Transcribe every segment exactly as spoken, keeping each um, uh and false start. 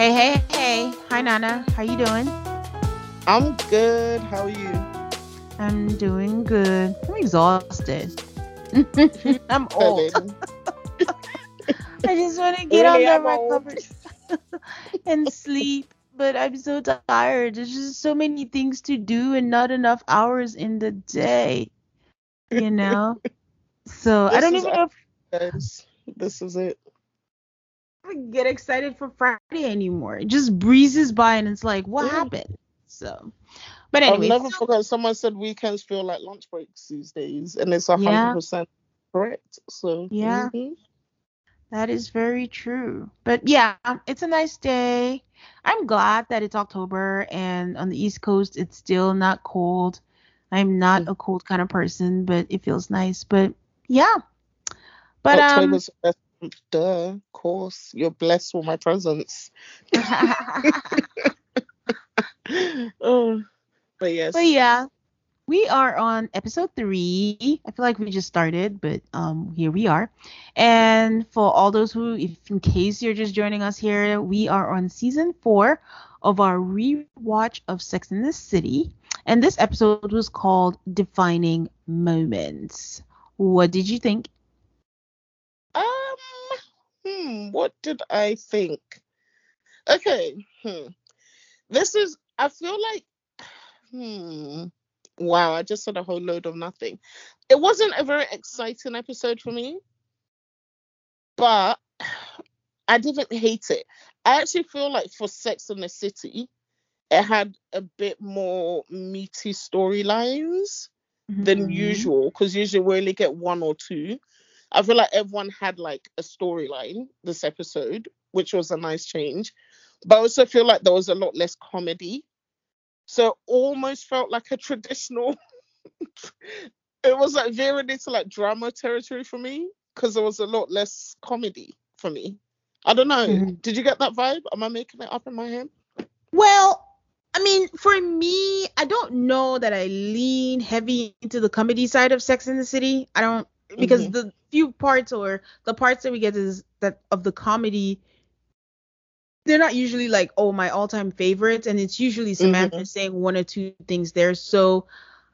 Hey, hey, hey. Hi, Nana. How you doing? I'm good. How are you? I'm doing good. I'm exhausted. Who's I'm old. telling? I just want to get Really, under I'm my old. covers and sleep, but I'm so tired. There's just so many things to do and not enough hours in the day, you know? So I This don't is even us, know if guys. This is it. I get excited for Friday anymore. It just breezes by and it's like, what Yeah. happened? So, but I've anyway, never so forgotten someone said weekends feel like lunch breaks these days, and it's one hundred yeah, percent correct. So, yeah. hmm That is very true. But yeah, it's a nice day. I'm glad that it's October and on the East Coast it's still not cold. I'm not a cold kind of person, but it feels nice. But yeah. But um October's the best month. Duh, of course. You're blessed with my presence. Oh, but but yes. yeah, we are on episode three. I feel like we just started, but um here we are. And for all those who, if in case you're just joining us here, we are on season four of our rewatch of Sex in the City. And this episode was called Defining Moments. What did you think? Um, hmm, what did I think? Okay, hmm. This is, I feel like, hmm. Wow, I just said a whole load of nothing. It wasn't a very exciting episode for me, but I didn't hate it. I actually feel like for Sex and the City, it had a bit more meaty storylines than Hmm. usual, because usually we only get one or two. I feel like everyone had like a storyline this episode, which was a nice change. But I also feel like there was a lot less comedy. So almost felt like a traditional. It was like veering into like drama territory for me, because there was a lot less comedy for me. I don't know. Hmm. Did you get that vibe? Am I making it up in my head? Well, I mean, for me, I don't know that I lean heavy into the comedy side of Sex in the City. I don't because Mm-hmm. the few parts or the parts that we get is that of the comedy, they're not usually like, oh, my all-time favorites, and it's usually Mm-hmm. Samantha saying one or two things there. So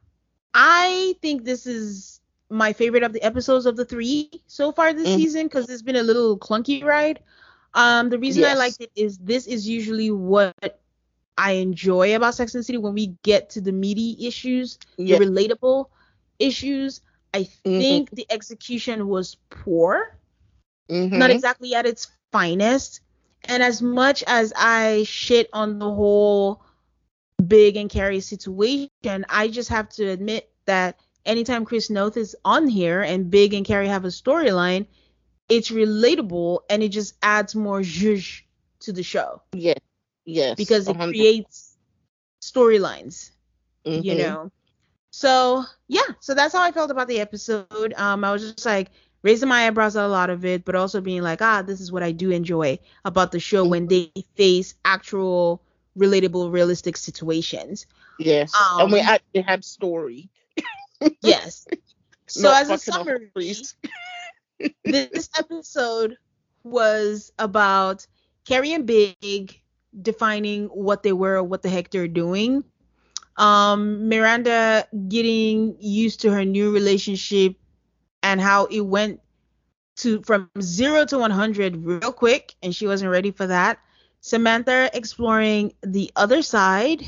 I think this is my favorite of the episodes of the three so far this Mm-hmm. season because it's been a little clunky ride. Um, the reason I Yes. liked it is this is usually what I enjoy about Sex and the City when we get to the meaty issues, the Yeah. relatable issues. I think Mm-hmm. the execution was poor, not Mm-hmm. exactly at its finest. And as much as I shit on the whole Big and Carrie situation, I just have to admit that anytime Chris Noth is on here and Big and Carrie have a storyline, it's relatable and it just adds more zhuzh to the show Yeah. Yes. because A it hundred. creates storylines, you Mm-hmm. know. So yeah, so that's how I felt about the episode. Um, I was just like raising my eyebrows at a lot of it, but also being like, ah, this is what I do enjoy about the show when Mm-hmm. they face actual, relatable, realistic situations. Yes. And we Um, actually had story, yes. So not as a fucking off the summary, priest. this episode was about Carrie and Big defining what they were, what the heck they're doing. Um, Miranda getting used to her new relationship and how it went to from zero to one hundred real quick, and she wasn't ready for that. Samantha exploring the other side,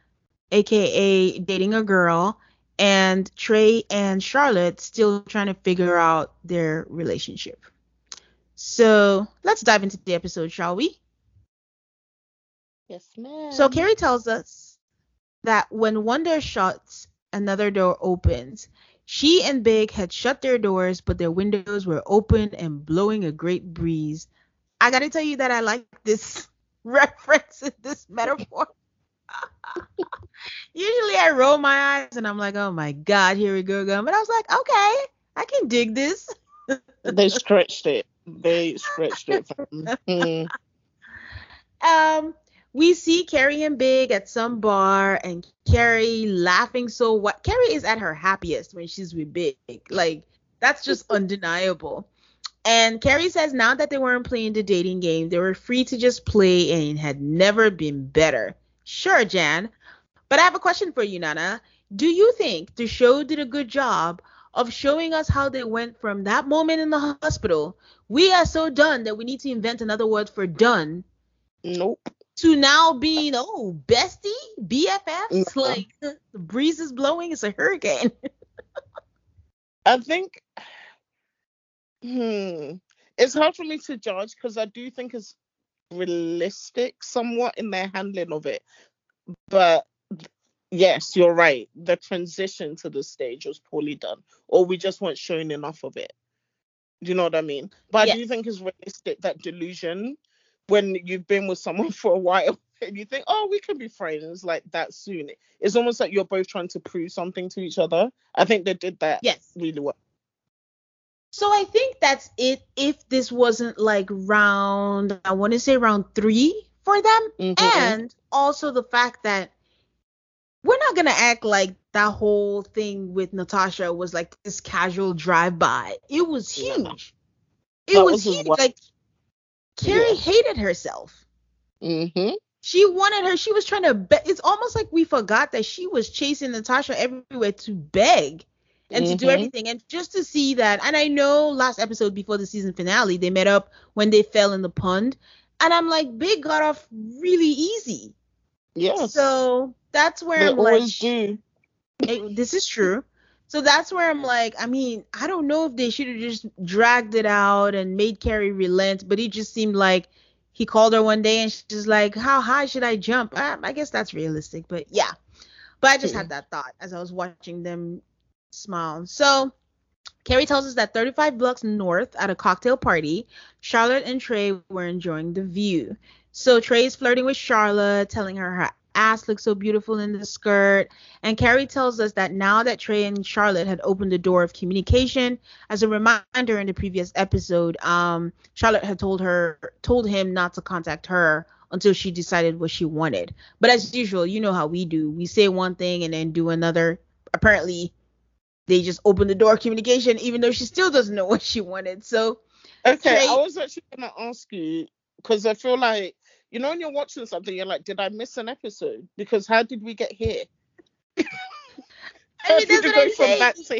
aka dating a girl, and Trey and Charlotte still trying to figure out their relationship. So let's dive into the episode, shall we? Yes, So ma'am. Carrie tells us that when one door shuts, another door opens. She and Big had shut their doors, but their windows were open and blowing a great breeze. I gotta tell you that I like this reference, this metaphor. Usually I roll my eyes and I'm like, oh my God, here we go again. But I was like, okay, I can dig this. They stretched it. They stretched it. Fam. Mm. Um, we see Carrie and Big at some bar, and Carrie laughing so what Carrie is at her happiest when she's with Big. Like that's just undeniable. And Carrie says now that they weren't playing the dating game, they were free to just play and it had never been better. Sure, Jan. But I have a question for you, Nana. Do you think the show did a good job of showing us how they went from that moment in the hospital, we are so done that we need to invent another word for done, Nope. to now being, oh, bestie, B F Fs? No. Like, the breeze is blowing, it's a hurricane. I think, hmm, it's hard for me to judge because I do think it's realistic somewhat in their handling of it. But yes, you're right. The transition to the stage was poorly done, or we just weren't showing enough of it. Do you know what I mean? But Yeah. I do think it's realistic, that delusion, when you've been with someone for a while and you think, oh, we can be friends like that soon. It's almost like you're both trying to prove something to each other. I think they did that Yes. really well. So I think that's it. If this wasn't like round, I want to say round three for them. Mm-hmm. And also the fact that we're not going to act like that whole thing with Natasha was like this casual drive-by. It was huge. Yeah. It That was, was huge. what- Like, Carrie Yeah. hated herself. Mm-hmm. She wanted her. She was trying to be- It's almost like we forgot that she was chasing Natasha everywhere to beg and to do Mhm. everything. And just to see that, and I know last episode before the season finale, they met up when they fell in the pond. And I'm like, Big got off really easy. Yes. So that's where They I'm like, always do. "Hey, this is true." So that's where I'm like, I mean, I don't know if they should have just dragged it out and made Carrie relent, but it just seemed like he called her one day and she's like, how high should I jump? I, I guess that's realistic, but yeah. But I just had that thought as I was watching them smile. So Carrie tells us that thirty-five blocks north at a cocktail party, Charlotte and Trey were enjoying the view. So Trey's flirting with Charlotte, telling her her ass looks so beautiful in the skirt. And Carrie tells us that now that Trey and Charlotte had opened the door of communication, as a reminder in the previous episode, um, Charlotte had told her, told him not to contact her until she decided what she wanted. But as usual, you know how we do. We say one thing and then do another. Apparently, they just opened the door of communication, even though she still doesn't know what she wanted. So, Okay, Trey- I was actually going to ask you, because I feel like, you know, when you're watching something, you're like, did I miss an episode? Because how did we get here? I How mean, did that's you what go I'm from saying. that to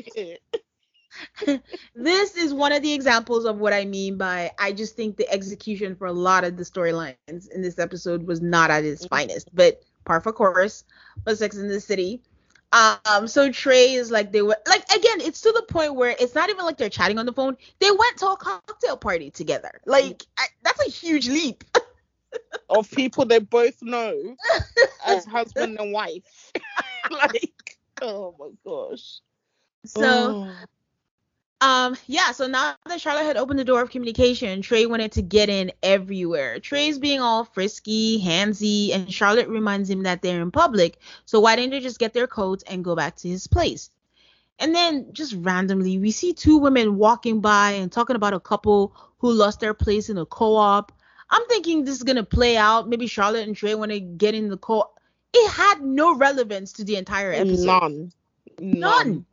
here? This is one of the examples of what I mean by I just think the execution for a lot of the storylines in this episode was not at its finest, but par for course. But Sex in the City. Um, so Trey is like, they were like, again, it's to the point where it's not even like they're chatting on the phone. They went to a cocktail party together. Like, I, that's a huge leap. Of people they both know as husband and wife. Like, oh my gosh. So, um, yeah, so now that Charlotte had opened the door of communication, Trey wanted to get in everywhere. Trey's being all frisky, handsy, and Charlotte reminds him that they're in public, so why didn't they just get their coats and go back to his place? And then, just randomly, we see two women walking by and talking about a couple who lost their place in a co-op. I'm thinking this is going to play out. Maybe Charlotte and Trey want to get in the co-op. It had no relevance to the entire episode. None. None. None.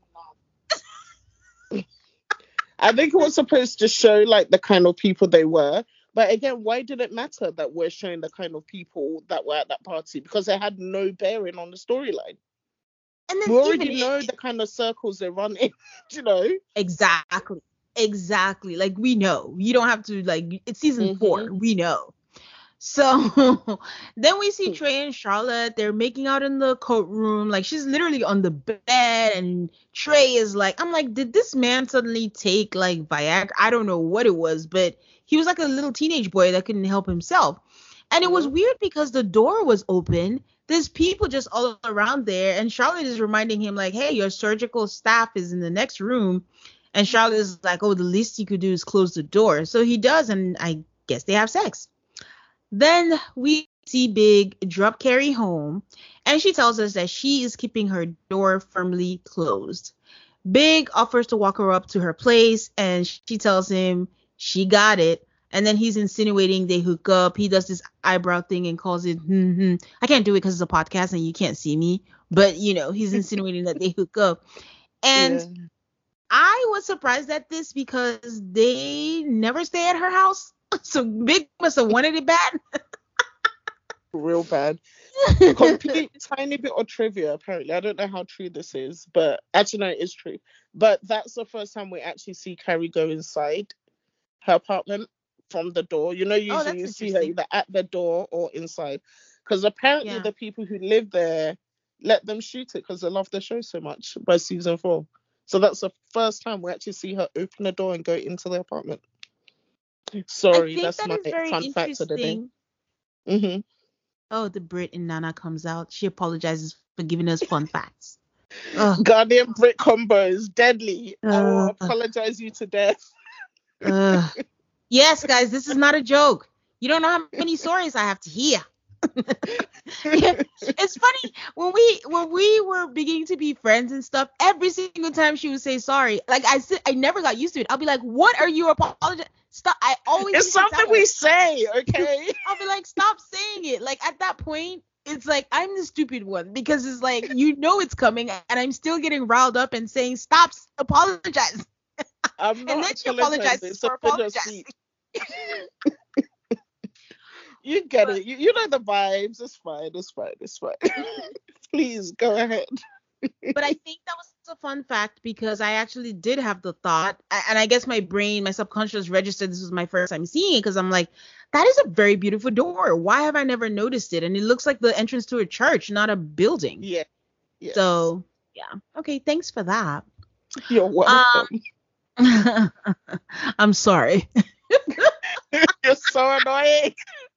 I think it was supposed to show like the kind of people they were. But again, why did it matter that we're showing the kind of people that were at that party? Because it had no bearing on the storyline. And then We already even know it- the kind of circles they run in, you know? Exactly. Exactly. Like, we know. You don't have to, like, it's season Mhm. four. We know. So then we see Trey and Charlotte. They're making out in the coat room. Like, she's literally on the bed. And Trey is like, I'm like, did this man suddenly take, like, Viagra? I don't know what it was. But he was like a little teenage boy that couldn't help himself. And it was Mhm. weird because the door was open. There's people just all around there. And Charlotte is reminding him, like, hey, your surgical staff is in the next room. And Charlotte is like, oh, the least you could do is close the door. So he does. And I guess they have sex. Then we see Big drop Carrie home. And she tells us that she is keeping her door firmly closed. Big offers to walk her up to her place. And she tells him she got it. And then he's insinuating they hook up. He does this eyebrow thing and calls it, hmm, hmm. I can't do it because it's a podcast and you can't see me. But, you know, he's insinuating that they hook up. And Yeah. I was surprised at this because they never stay at her house. So Big must have wanted it bad. Real bad. Complete tiny bit of trivia, apparently. I don't know how true this is, but actually, no, it is true. But that's the first time we actually see Carrie go inside her apartment from the door. You know, Oh, usually that's you see her interesting. either at the door or inside. Because apparently, Yeah. the people who live there let them shoot it because they love the show so much by season four. So that's the first time we actually see her open the door and go into the apartment. I Sorry, think that's that my is very fun fact of the day. interesting. hmm Oh, the Brit in Nana comes out. She apologizes for giving us fun facts. Ugh. Guardian Brit combo is deadly. I will Uh, apologize you to death. uh. Yes, guys, this is not a joke. You don't know how many stories I have to hear. Yeah, it's funny when we when we were beginning to be friends and stuff. Every single time she would say sorry, like I said, I never got used to it. I'll be like, "What are you apologizing?" Stop! I always It's used to tell something her. we say, okay? I'll be like, "Stop saying it!" Like at that point, it's like I'm the stupid one because it's like you know it's coming, and I'm still getting riled up and saying, "Stop! Apologize!" I'm And not then she apologizing. apologizes It's a for figure of apologizing. speech. You get But it. You, you know the vibes. It's fine. It's fine. It's fine. Please go ahead. but I think that was a fun fact because I actually did have the thought, a- and I guess my brain, my subconscious registered this was my first time seeing it because I'm like, that is a very beautiful door. Why have I never noticed it? And it looks like the entrance to a church, not a building. Yeah. Yes. So yeah, okay, thanks for that. You're welcome. Um, I'm sorry. You're so annoying.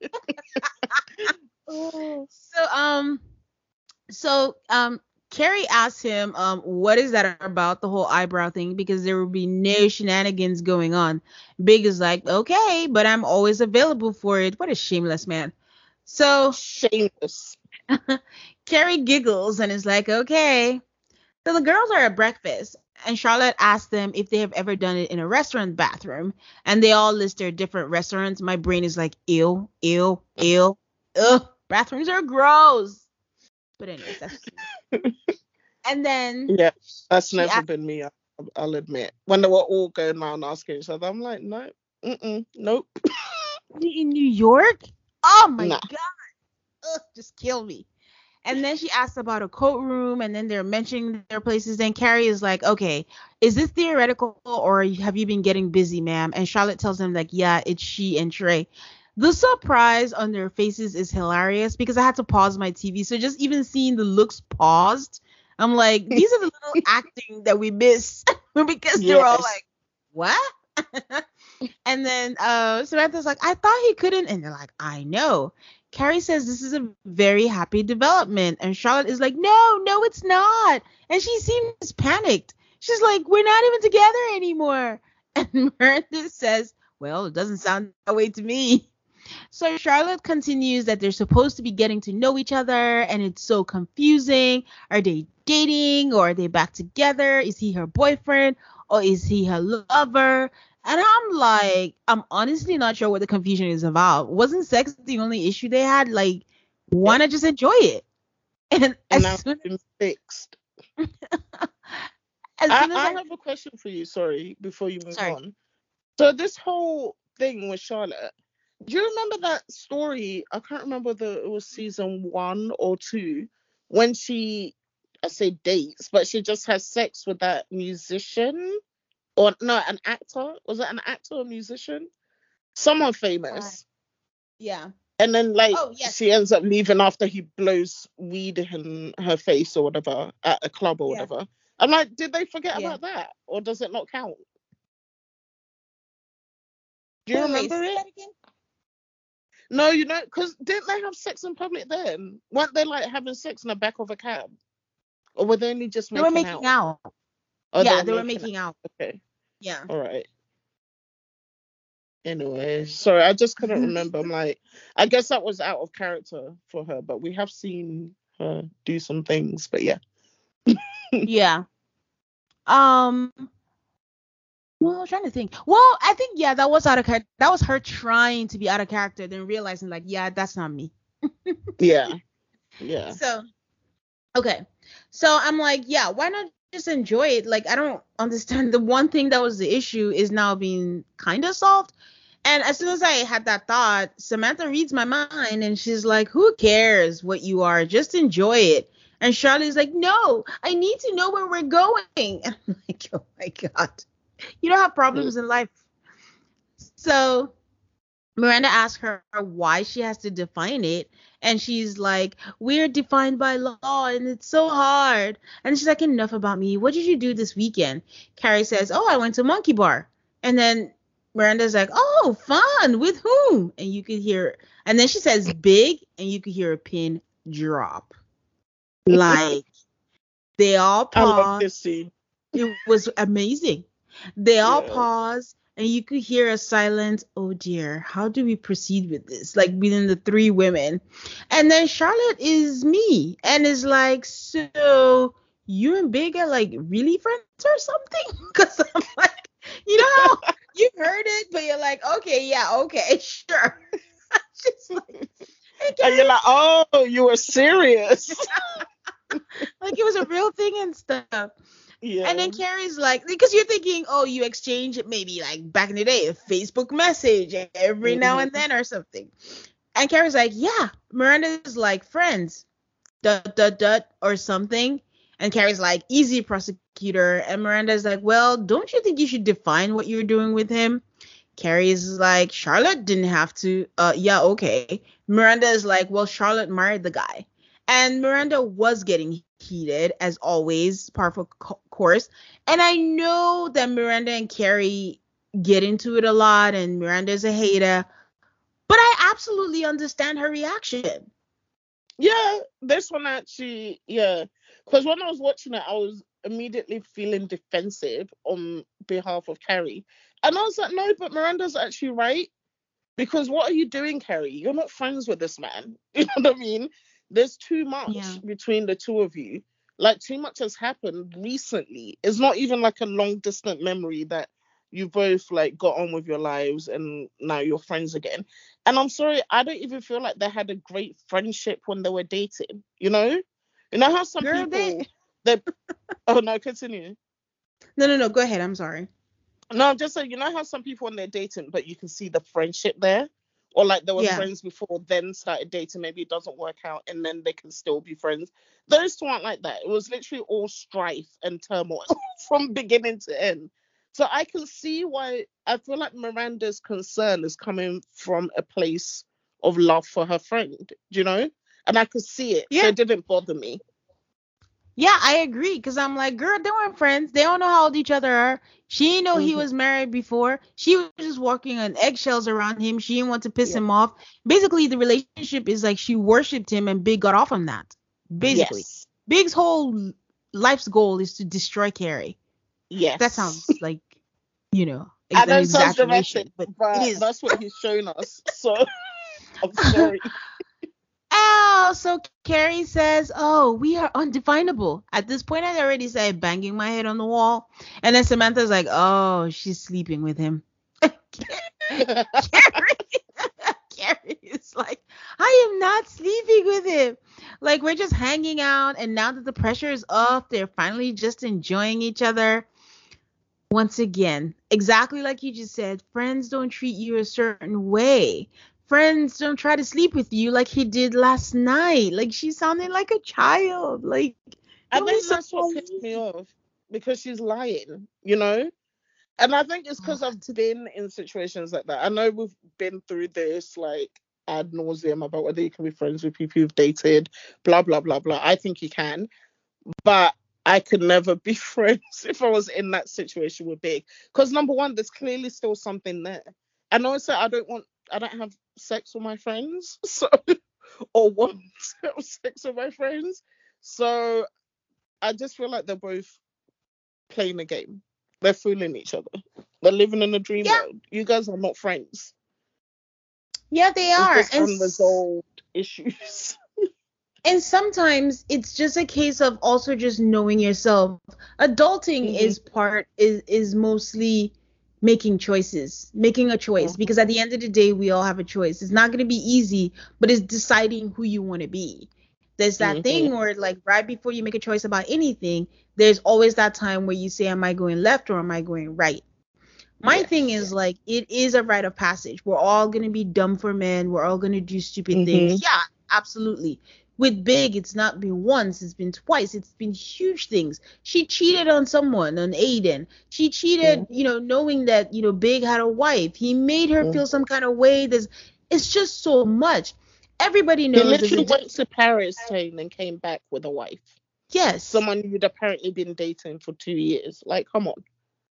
So um, so um. Carrie asked him, um, what is that about, the whole eyebrow thing? Because there will be no shenanigans going on. Big is like, okay, but I'm always available for it. What a shameless man. So Shameless. Carrie giggles and is like, okay. So the girls are at breakfast, and Charlotte asks them if they have ever done it in a restaurant bathroom, and they all list their different restaurants. My brain is like, ew, ew, ew, ugh, bathrooms are gross. But anyways, that's and then Yeah, that's she never asked, been me. I'll, I'll admit. When they were all going around asking each other, I'm like, no, mm-mm, nope, in New York? Oh my nah. god. Ugh, just kill me. And then she asked about a coat room, and then they're mentioning their places. Then Carrie is like, okay, is this theoretical or have you been getting busy, ma'am? And Charlotte tells them, like, yeah, it's she and Trey. The surprise on their faces is hilarious because I had to pause my T V. So just even seeing the looks paused, I'm like, these are the little acting that we miss because they're all Yes. like, what? And then uh, Samantha's like, I thought he couldn't. And they're like, I know. Carrie says this is a very happy development. And Charlotte is like, no, no, it's not. And she seems panicked. She's like, we're not even together anymore. And Meredith says, well, it doesn't sound that way to me. So Charlotte continues that they're supposed to be getting to know each other, and it's so confusing. Are they dating or are they back together? Is he her boyfriend or is he her lover? And I'm like, I'm honestly not sure what the confusion is about. Wasn't sex the only issue they had? Like, why Yep. not just enjoy it? And And as now soon it's been fixed. as, I, soon as I I, have a question for you, sorry, before you move sorry, on. So this whole thing with Charlotte, do you remember that story? I can't remember whether it was season one or two, when she, I say dates, but she just has sex with that musician, or no, an actor. Was it an actor or musician? Someone uh, famous. yeah. And then like Oh yes, she ends up leaving after he blows weed in her face or whatever at a club or yeah, whatever. I'm like, did they forget yeah. about that, or does it not count? Do you Wait, wait, remember say it? that again. No, you know, because didn't they have sex in public then? Weren't they like having sex in the back of a cab? Or were they only just They were making making out? out. Oh, they Yeah, were they were making out. making out. Okay. Yeah. All right. Anyway, sorry, I just couldn't remember. I'm like, I guess that was out of character for her, but we have seen her do some things. But yeah. Yeah. Um. Well, I'm trying to think. Well, I think yeah, that was out of character. That was her trying to be out of character, then realizing like, yeah, that's not me. Yeah. Yeah. So okay. So I'm like, yeah, why not just enjoy it. Like, I don't understand. The one thing that was the issue is now being kind of solved. And as soon as I had that thought, Samantha reads my mind and she's like, who cares what you are? Just enjoy it. And Charlotte's like, no, I need to know where we're going. And I'm like, oh my God. You don't have problems in life. So Miranda asks her why she has to define it. And she's like, we're defined by law and it's so hard. And she's like, enough about me. What did you do this weekend? Carrie says, oh, I went to Monkey Bar. And then Miranda's like, oh, fun. With whom? And you could hear, and then she says big, and you could hear a pin drop. Like, they all I love paused. this scene. It was amazing. They all Yeah. paused, and you could hear a silent, oh dear, how do we proceed with this? Like, within the three women. And then Charlotte is me, and is like, so you and Big are like really friends or something? Because I'm like, you know how you've heard it, but you're like, okay, yeah, okay, sure. Just like, And you're like, oh, you were serious. like it was a real thing and stuff. Yeah. And then Carrie's like, because you're thinking, oh, you exchange maybe like back in the day, a Facebook message every Mm-hmm. now and then or something. And Carrie's like, yeah, Miranda's like friends, dot, dot, dot, or something. And Carrie's like, easy, prosecutor. And Miranda's like, well, don't you think you should define what you're doing with him? Carrie's like, Charlotte didn't have to. Uh, yeah, okay. Miranda is like, well, Charlotte married the guy. And Miranda was getting heated, as always, par for co- course. And I know that Miranda and Carrie get into it a lot, and Miranda's a hater. But I absolutely understand her reaction. Yeah, this one actually, yeah. Because when I was watching it, I was immediately feeling defensive on behalf of Carrie. And I was like, no, but Miranda's actually right. Because what are you doing, Carrie? You're not friends with this man. You know what I mean? There's too much Yeah. between the two of you. Like, too much has happened recently. It's not even like a long distant memory that you both like got on with your lives and now you're friends again. And I'm sorry, I don't even feel like they had a great friendship when they were dating. You know? You know how some Girl, people they- they oh no, continue. No, no, no. Go ahead. I'm sorry. No, I'm just saying, you know how some people when they're dating, but you can see the friendship there? Or like they were Yeah. friends before, then started dating, maybe it doesn't work out, and then they can still be friends. Those two aren't like that. It was literally all strife and turmoil from beginning to end. So I can see why I feel like Miranda's concern is coming from a place of love for her friend, do you know? And I could see it. So Yeah. it didn't bother me. Yeah, I agree. Because I'm like, girl, they weren't friends. They don't know how old each other are. She didn't know he Mhm. was married before. She was just walking on eggshells around him. She didn't want to piss Yeah. him off. Basically, the relationship is like she worshipped him and Big got off on that. Basically. Yes. Big's whole life's goal is to destroy Carrie. Yes. That sounds like, you know, I an know it sounds exaggeration, dramatic, but, but it is. that's what he's shown us. So I'm sorry. Ow! So Carrie says, oh, we are undefinable. At this point, I already said banging my head on the wall. And then Samantha's like, oh, she's sleeping with him. Carrie, Carrie is like, I am not sleeping with him. Like, we're just hanging out. And now that the pressure is off, they're finally just enjoying each other. Once again, exactly like you just said, friends don't treat you a certain way. Friends don't try to sleep with you like he did last night. Like, she sounded like a child. Like, I don't be think so that's what pissed me off, because she's lying, you know? And I think it's because Oh, I've been in situations like that. I know we've been through this, like, ad nauseum about whether you can be friends with people you've dated, blah, blah, blah, blah. I think you can. But I could never be friends if I was in that situation with Big. Because, number one, there's clearly still something there. And also, I don't want, I don't have sex with my friends. So, or want to have sex with my friends. So, I just feel like they're both playing a game. They're fooling each other. They're living in a dream Yeah. world. You guys are not friends. Yeah, they are. It's just And, unresolved issues. and sometimes it's just a case of also just knowing yourself. Adulting Mhm. is part, is, is mostly making choices, making a choice. Mhm. Because at the end of the day, we all have a choice. It's not going to be easy, but it's deciding who you want to be. There's that Mm-hmm. thing where, like, right before you make a choice about anything, there's always that time where you say, am I going left or am I going right? My thing Yes. is, like, it is a rite of passage. We're all going to be dumb for men. We're all going to do stupid Mm-hmm. things. Yeah, absolutely. With Big, it's not been once, it's been twice. It's been huge things. She cheated on someone, on Aiden. She Yeah. cheated, you know, knowing that, you know, Big had a wife. He made her Mm. feel some kind of way. There's, it's just so much. Everybody He knows there's a literally di- went to Paris, Tane, and came back with a wife. yes. Someone you'd apparently been dating for two years. Like, come on.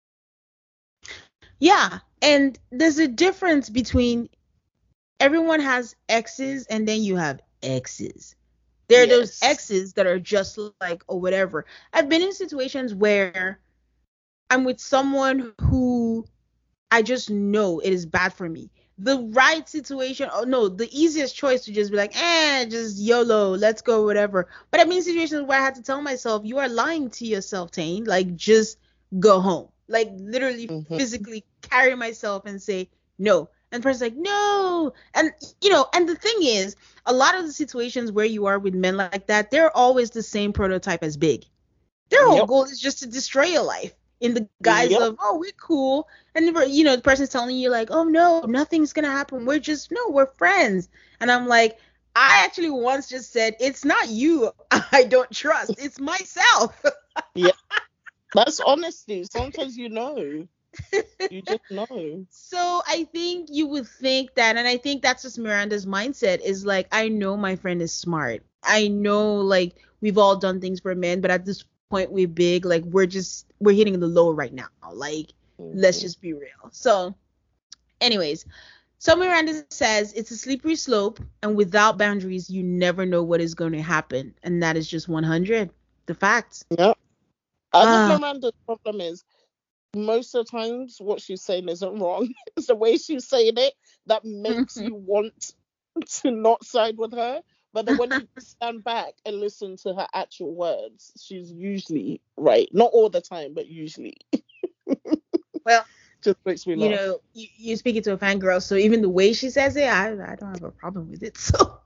Yeah, and there's a difference between everyone has exes and then you have exes. There are those Yes. exes that are just like, or whatever. I've been in situations where I'm with someone who I just know it is bad for me. The right situation, oh no, the easiest choice to just be like, eh, just YOLO, let's go, whatever. But I've been in situations where I had to tell myself, you are lying to yourself, Tane. Like, just go home. Like, literally Mm-hmm. physically carry myself and say, no. And the person's like, no. And, you know, and the thing is, a lot of the situations where you are with men like that, they're always the same prototype as Big. Their whole Yep. goal is just to destroy your life in the guise Yep. of, oh, we're cool. And, you know, the person's telling you, like, oh, no, nothing's going to happen. We're just, no, we're friends. And I'm like, I actually once just said, it's not you I don't trust. It's myself. Yep. That's honesty. Sometimes you know. You just know. So I think you would think that, and I think that's just Miranda's mindset is like, I know my friend is smart. I know, like, we've all done things for men, but at this point we're big. Like, we're just, we're hitting the low right now. Like, let's Mm-hmm. just be real. So, anyways, so Miranda says it's a slippery slope, and without boundaries, you never know what is going to happen. And that is just one hundred. The facts. Yep. I think Ah, Miranda's problem is most of the times what she's saying isn't wrong. It's the way she's saying it that makes you want to not side with her. But then when you stand back and listen to her actual words, she's usually right. Not all the time, but usually. well, Just makes me you laugh. know, you, you're speaking to a fangirl, so even the way she says it, I, I don't have a problem with it. So,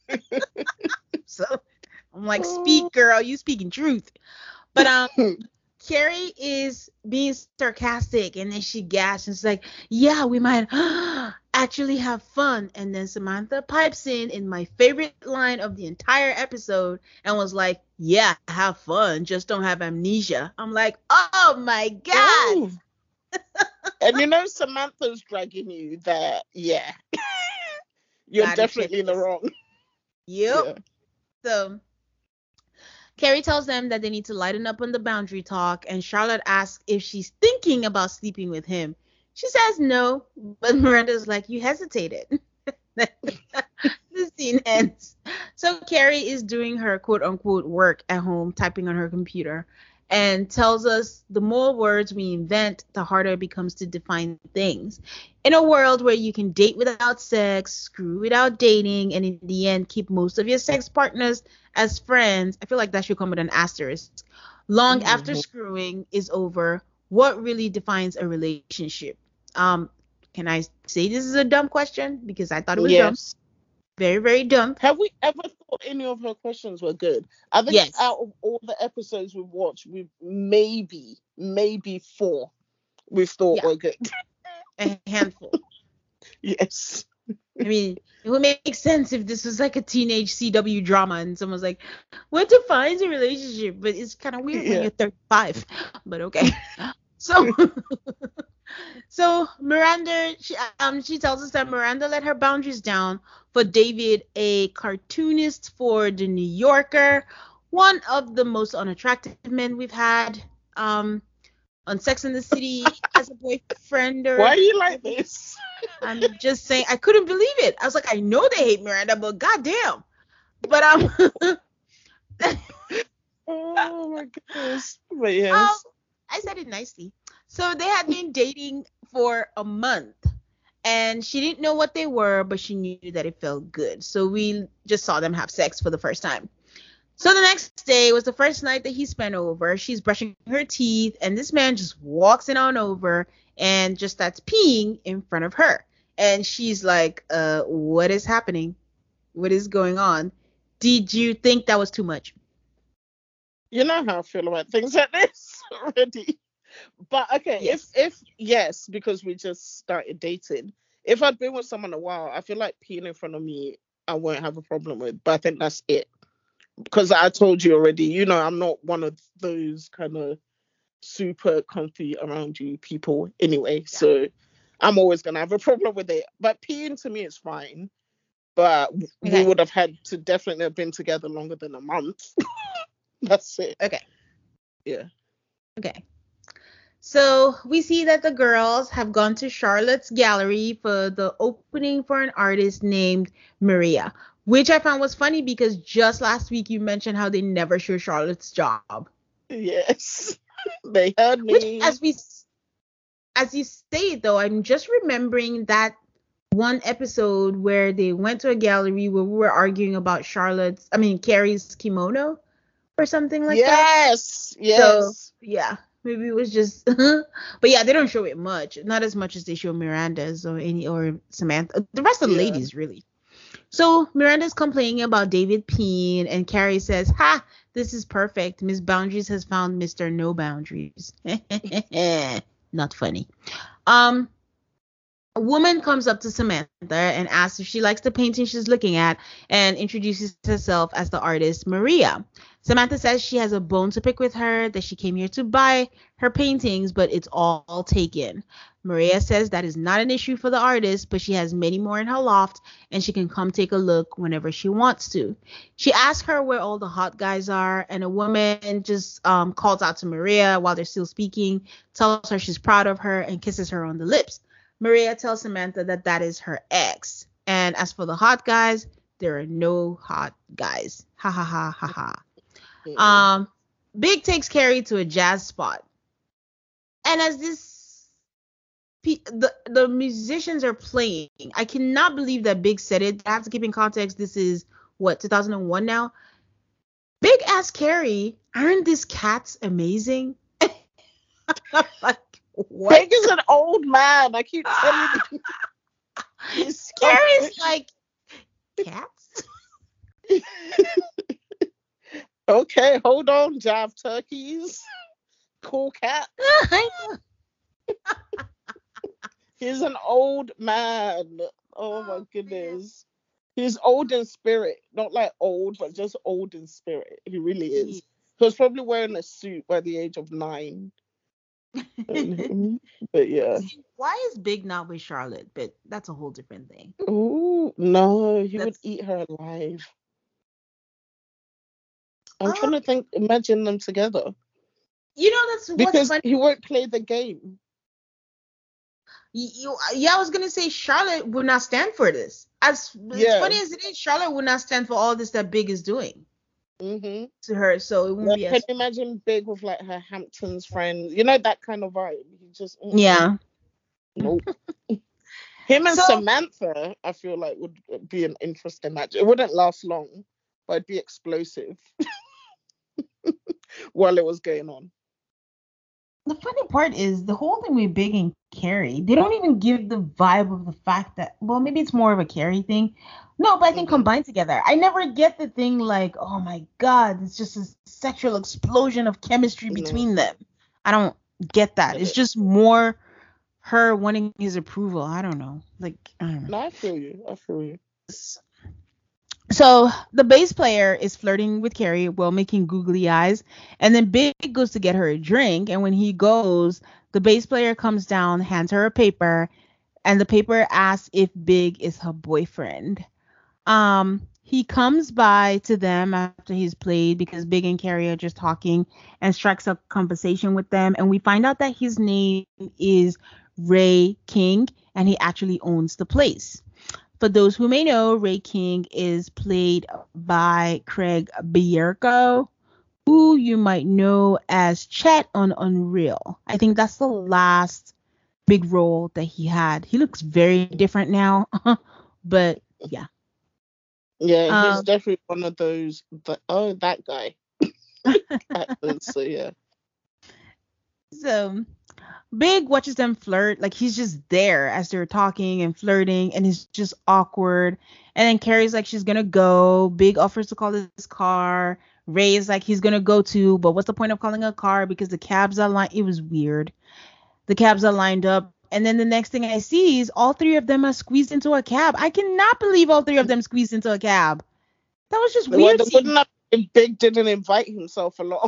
so I'm like, speak, girl, you speaking truth. But um, Carrie is being sarcastic, and then she gasps and she's like, yeah, we might actually have fun. And then Samantha pipes in in my favorite line of the entire episode and was like, yeah, have fun, just don't have amnesia. I'm like, oh my God. Ooh. And you know Samantha's dragging you there. Yeah. You're Gotta check definitely in the this. wrong. Yep. Yeah. So Carrie tells them that they need to lighten up on the boundary talk, and Charlotte asks if she's thinking about sleeping with him. She says no, but Miranda's like, you hesitated. The scene ends. So Carrie is doing her quote unquote work at home, typing on her computer, and tells us the more words we invent, the harder it becomes to define things. In a world where you can date without sex, screw without dating, and in the end keep most of your sex partners as friends, I feel like that should come with an asterisk. Long after Mm-hmm. screwing is over, what really defines a relationship? Um, can I say this is a dumb question? Because I thought it was dumb. Yes. Very, very dumb. Have we ever thought any of her questions were good? I think Yes, out of all the episodes we've watched, we've maybe, maybe four we've thought yeah, were good. a handful. Yes. I mean, it would make sense if this was like a teenage C W drama and someone's like, what defines a relationship? But it's kind of weird when Yeah. you're thirty-five. But okay. So, so Miranda, she um she tells us that Miranda let her boundaries down for David, a cartoonist for the New Yorker, one of the most unattractive men we've had um on Sex and the City as a boyfriend Why or are you like this? I'm just saying, I couldn't believe it. I was like, I know they hate Miranda, but goddamn. But um, Oh my goodness. But um, yes. I said it nicely. So they had been dating for a month, and she didn't know what they were, but she knew that it felt good. So we just saw them have sex for the first time. So the next day was the first night that he spent over. She's brushing her teeth, and this man just walks in on over and just starts peeing in front of her. And she's like, uh, what is happening? What is going on? did you think that was too much? You know how I feel about things like this already. But okay, Yes. if if yes, because we just started dating. If I'd been with someone a while, I feel like peeing in front of me, I won't have a problem with. But I think that's it. Because I told you already, you know, I'm not one of those kind of super comfy around you people anyway. Yeah. So I'm always gonna have a problem with it. But peeing to me is fine. But we Okay. would have had to definitely have been together longer than a month. That's it. Okay. Yeah. Okay. So we see that the girls have gone to Charlotte's gallery for the opening for an artist named Maria, which I found was funny because just last week you mentioned how they never show Charlotte's job. Yes. They heard Which, me. as we, as you say though, I'm just remembering that one episode where they went to a gallery where we were arguing about Charlotte's, I mean Carrie's kimono or something like that. Yes. So Yes. yeah, maybe it was just, but yeah, they don't show it much, not as much as they show Miranda's or any or Samantha, the rest of the Yeah. ladies really. So Miranda's complaining about David Peen, and Carrie says, "Ha, this is perfect. Miss Boundaries has found Mister No Boundaries." Not funny. Um, a woman comes up to Samantha and asks if she likes the painting she's looking at and introduces herself as the artist Maria. Samantha says she has a bone to pick with her, that she came here to buy her paintings, but it's all taken. Maria says that is not an issue for the artist, but she has many more in her loft and she can come take a look whenever she wants to. She asks her where all the hot guys are, and a woman just um, calls out to Maria while they're still speaking, tells her she's proud of her, and kisses her on the lips. Maria tells Samantha that that is her ex. And as for the hot guys, there are no hot guys. Ha ha ha ha ha. Mm. Um, Big takes Carrie to a jazz spot. And as this, the, the musicians are playing, I cannot believe that Big said it. I have to keep in context, this is, what, two thousand one now? Big asked Carrie, aren't these cats amazing? Like, what? Big is an old man. I keep telling you. He's Carrie's like, cats? Okay, hold on, Jav turkeys. Cool cat. He's an old man. Oh my goodness. He's old in spirit. Not like old, but just old in spirit. He really is. He was probably wearing a suit by the age of nine. But yeah. Why is Big not with Charlotte? But that's a whole different thing. Oh no, he That's... would eat her alive. I'm uh, trying to think. Imagine them together. You know, that's what's because funny. He won't play the game. You, you, yeah, I was gonna say Charlotte would not stand for this. As Yeah. as funny as it is, Charlotte would not stand for all this that Big is doing Mm-hmm. to her. So it won't Like, be. can As... you imagine Big with like her Hamptons friends? You know, that kind of vibe. He just mm, Yeah. Nope. Him and So- Samantha, I feel like would be an interesting match. It wouldn't last long, but it'd be explosive while it was going on. The funny part is the whole thing with Big and Carrie, they don't even give the vibe of the fact that, well, maybe it's more of a Carrie thing. No, but I think Mhm. combined together. I never get the thing like, oh my God, it's just a sexual explosion of chemistry No. between them. I don't get that. It's just more her wanting his approval. I don't know. Like, I don't know. No, I feel you. I feel you. So the bass player is flirting with Carrie while making googly eyes, and then Big goes to get her a drink, and when he goes, the bass player comes down, hands her a paper, and the paper asks if Big is her boyfriend. Um, he comes by to them after he's played because Big and Carrie are just talking, and strikes up conversation with them, and we find out that his name is Ray King, and he actually owns the place. For those who may know, Ray King is played by Craig Bierko, who you might know as Chet on Unreal. I think that's the last big role that he had. He looks very different now, but yeah. Yeah, he's Um, definitely one of those. The, oh, that guy. Actors, so yeah. So Big watches them flirt, like he's just there as they're talking and flirting, and it's just awkward. And then Carrie's like she's gonna go. Big offers to call his car. Ray is like he's gonna go too, but what's the point of calling a car because the cabs are lined? It was weird. The cabs are lined up, and then the next thing I see is all three of them are squeezed into a cab. I cannot believe all three of them squeezed into a cab. That was just Well, weird. they seeing- wouldn't have if Big didn't invite himself along.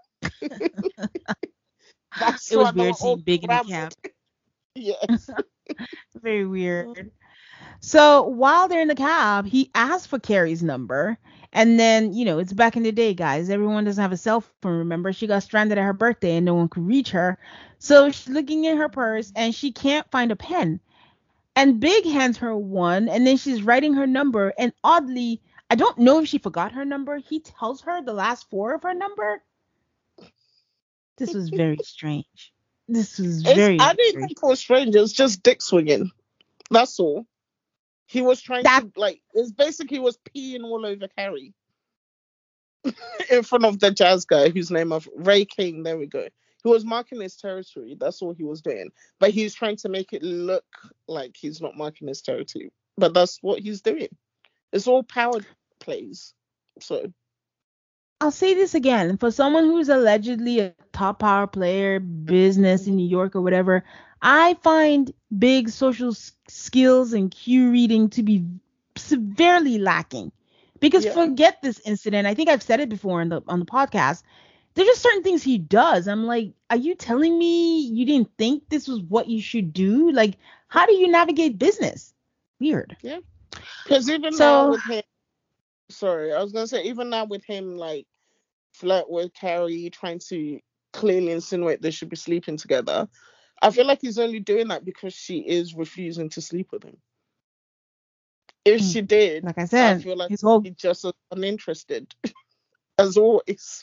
That's It was why they were weird seeing all Big in a crammed. cab. Yes. Very weird. So while they're in the cab, he asks for Carrie's number. And then, you know, it's back in the day, guys. Everyone doesn't have a cell phone. Remember, she got stranded at her birthday and no one could reach her. So she's looking in her purse and she can't find a pen. And Big hands her one, and then she's writing her number. And oddly, I don't know if she forgot her number. He tells her the last four of her number. This was very strange. This was It's, very I didn't strange. think it was strange. It was just dick swinging. That's all. He was trying That to, like, it's basically he was peeing all over Carrie in front of the jazz guy whose name of Ray King. There we go. He was marking his territory. That's all he was doing. But he was trying to make it look like he's not marking his territory. But that's what he's doing. It's all power plays. So I'll say this again. For someone who's allegedly a top power player, business in New York or whatever, I find Big social s- skills and cue reading to be severely lacking. Because yeah, forget this incident. I think I've said it before on the on the podcast. There's just certain things he does. I'm like, are you telling me you didn't think this was what you should do? Like, how do you navigate business? Weird. yeah. Because even now So with him, sorry, I was gonna say even now with him like flirt with Carrie, trying to clearly insinuate they should be sleeping together. I feel like he's only doing that because she is refusing to sleep with him. If mm, she did, like I I said, feel like his whole he's just as uninterested as always.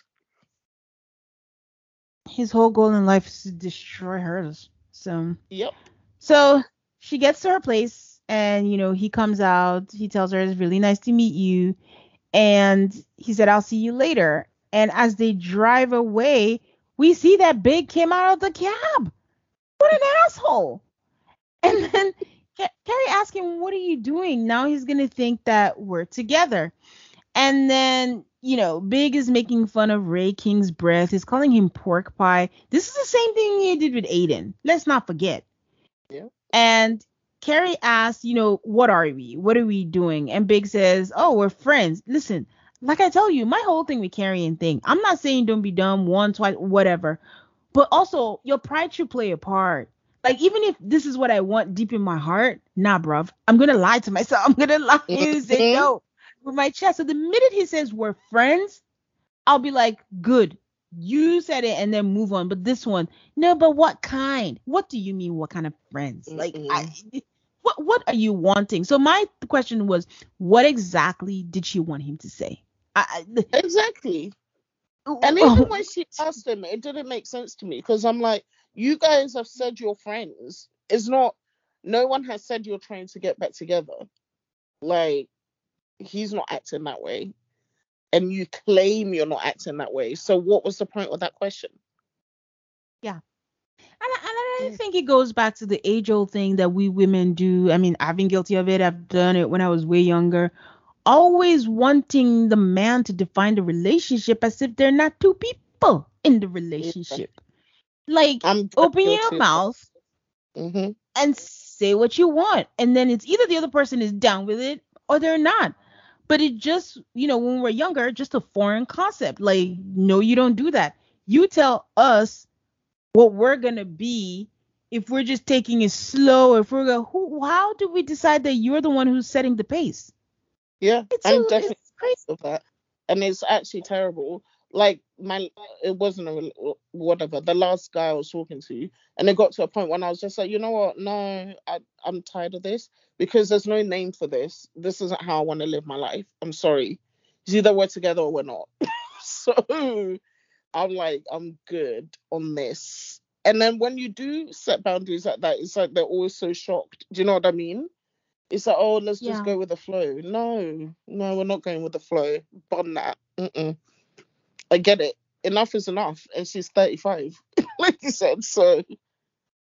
his whole goal in life is to destroy hers. So Yep. so she gets to her place and you know he comes out, he tells her it's really nice to meet you, and he said I'll see you later. And as they drive away, we see that Big came out of the cab. What an asshole. And then Ca- Carrie asks him, what are you doing? Now he's gonna think that we're together. And then, you know, Big is making fun of Ray King's breath. He's calling him pork pie. This is the same thing he did with Aiden. Let's not forget. Yeah. And Carrie asks, you know, what are we? What are we doing? And Big says, oh, we're friends. Listen, like I tell you, my whole thing with Carrie and thing, I'm not saying don't be dumb one, twice, whatever. But also, your pride should play a part. Like, even if this is what I want deep in my heart, nah, bruv. I'm going to lie to myself. I'm going to lie and say Mhm. no with my chest. So the minute he says we're friends, I'll be like, good. You said it and then move on. But this one, no, but what kind? What do you mean, what kind of friends? Like, I, Mm-mm. what what are you wanting? So my question was, what exactly did she want him to say? I, Exactly. I, And even when she asked him, it didn't make sense to me because I'm like, you guys have said you're friends. It's not, no one has said you're trying to get back together. Like, he's not acting that way. And you claim you're not acting that way. So what was the point of that question? yeah. And, I- and I think it goes back to the age old thing that we women do. I mean, I've been guilty of it. I've done it when I was way younger. Always wanting the man to define the relationship as if they're not two people in the Yeah, relationship. Like, I'm very open your guilty of mouth that. hmm and say what you want. And then it's either the other person is down with it or they're not. But it just, you know, when we're younger, just a foreign concept. Like, no, you don't do that. You tell us what we're gonna be if we're just taking it slow. If we're going, who, how do we decide that you're the one who's setting the pace? Yeah, It's I'm a, definitely it's crazy. of that. And it's actually terrible. Like, my, it wasn't a, rel- whatever, the last guy I was talking to. And it got to a point when I was just like, you know what? No, I, I'm tired of this because there's no name for this. This isn't how I want to live my life. I'm sorry. It's either we're together or we're not. So I'm like, I'm good on this. And then when you do set boundaries like that, it's like they're always so shocked. Do you know what I mean? It's like, oh, let's just Yeah. go with the flow. No, no, we're not going with the flow. Bun that. Mm-mm. I get it. Enough is enough. And she's thirty-five, like you said. So,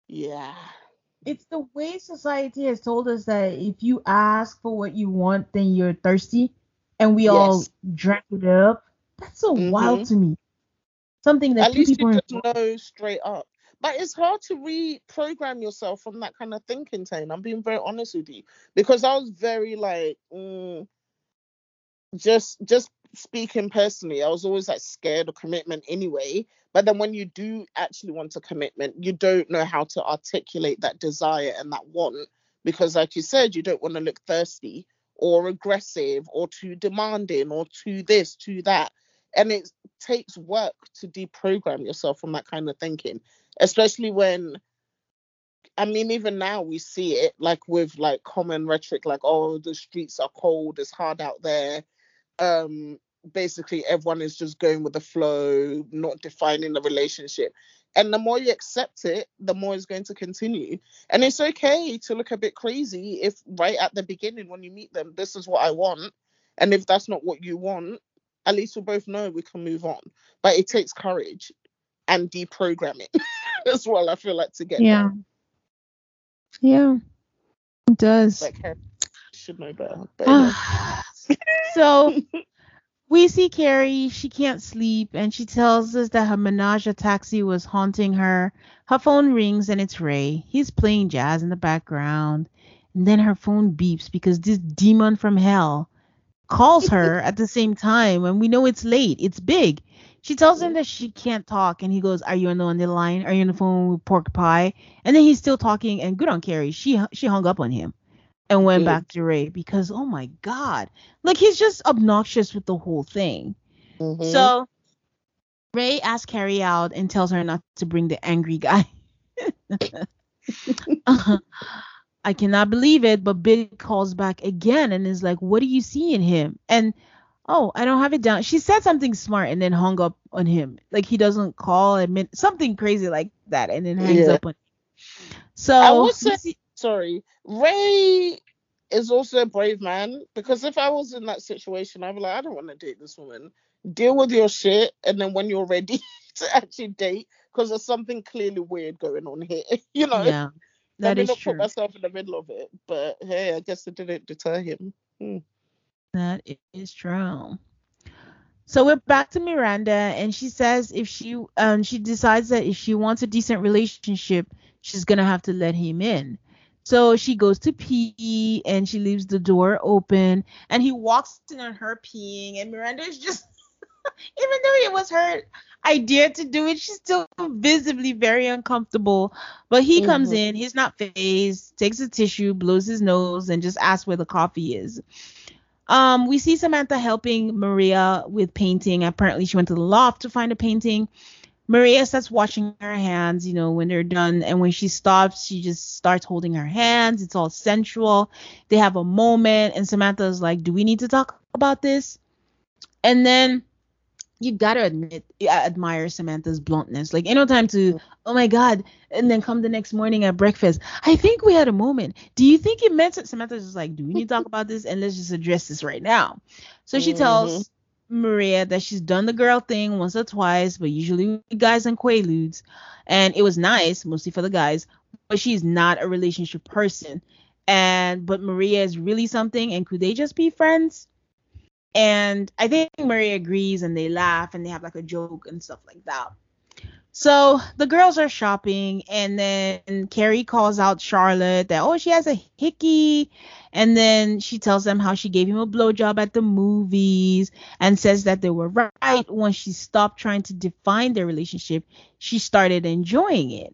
Yeah. It's the way society has told us that if you ask for what you want, then you're thirsty, and we all Yes. drank it up. That's so wild Mm-hmm. to me. Something that At two least you people are just involved. know straight up. But it's hard to reprogram yourself from that kind of thinking, Tane. I'm being very honest with you. Because I was very like, mm, just just speaking personally, I was always like scared of commitment anyway. But then when you do actually want a commitment, you don't know how to articulate that desire and that want, because like you said, you don't want to look thirsty or aggressive or too demanding or too this, too that. And it takes work to deprogram yourself from that kind of thinking, especially when, I mean, even now we see it like with like common rhetoric, like, oh, the streets are cold, it's hard out there. um Basically everyone is just going with the flow, not defining the relationship, and the more you accept it, the more it's going to continue. And it's okay to look a bit crazy if right at the beginning when you meet them, this is what I want, and if that's not what you want, at least we both know we can move on. But it takes courage and deprogramming as well, I feel like, to get there. Yeah, yeah, it does. Like, hey, should know better, but anyway. So we see Carrie, she can't sleep, and she tells us that her menage a taxi was haunting her. Her phone rings and it's Ray. He's playing jazz in the background. And then her phone beeps because this demon from hell calls her at the same time, and we know it's late. It's big. She tells him that she can't talk, and he goes, "Are you on the, on the line? Are you on the phone with Pork Pie?" And then he's still talking, and good on Carrie. She she hung up on him and went Good. back to Ray because, oh my God, like he's just obnoxious with the whole thing. Mm-hmm. So Ray asks Carrie out and tells her not to bring the angry guy. I cannot believe it, but Big calls back again and is like, "What do you see in him?" And oh, I don't have it down. She said something smart and then hung up on him. Like he doesn't call, admit something crazy like that, and then hangs Yeah. up on. I So would we say, see, sorry, Ray is also a brave man, because if I was in that situation, I'd be like, I don't want to date this woman. Deal with your shit, and then when you're ready to actually date, because there's something clearly weird going on here, you know. yeah, Let that me is not put true. myself in the middle of it. But hey, I guess it didn't deter him. Hmm. That is true. So we're back to Miranda, and she says if she um she decides that if she wants a decent relationship, she's gonna have to let him in. So she goes to pee and she leaves the door open, and he walks in on her peeing, and Miranda is just even though it was her idea to do it, she's still visibly very uncomfortable. But he comes Mm-hmm. in, he's not phased, takes a tissue, blows his nose, and just asks where the coffee is. Um, we see Samantha helping Maria with painting. Apparently, she went to the loft to find a painting. Maria starts washing her hands, you know, when they're done. And when she stops, she just starts holding her hands. It's all sensual. They have a moment, and Samantha's like, "Do we need to talk about this?" And then you gotta admit, I admire Samantha's bluntness. Like, ain't no time to, oh my God, and then come the next morning at breakfast. I think we had a moment. Do you think it meant it? Samantha's just like, do we need to talk about this? And let's just address this right now. So she Mm-hmm. tells Maria that she's done the girl thing once or twice, but usually with guys and quaaludes. And it was nice, mostly for the guys, but she's not a relationship person. And, but Maria is really something, and could they just be friends? And I think Murray agrees and they laugh and they have like a joke and stuff like that. So the girls are shopping and then Carrie calls out Charlotte that, oh, she has a hickey. And then she tells them how she gave him a blowjob at the movies and says that they were right. Once she stopped trying to define their relationship, she started enjoying it.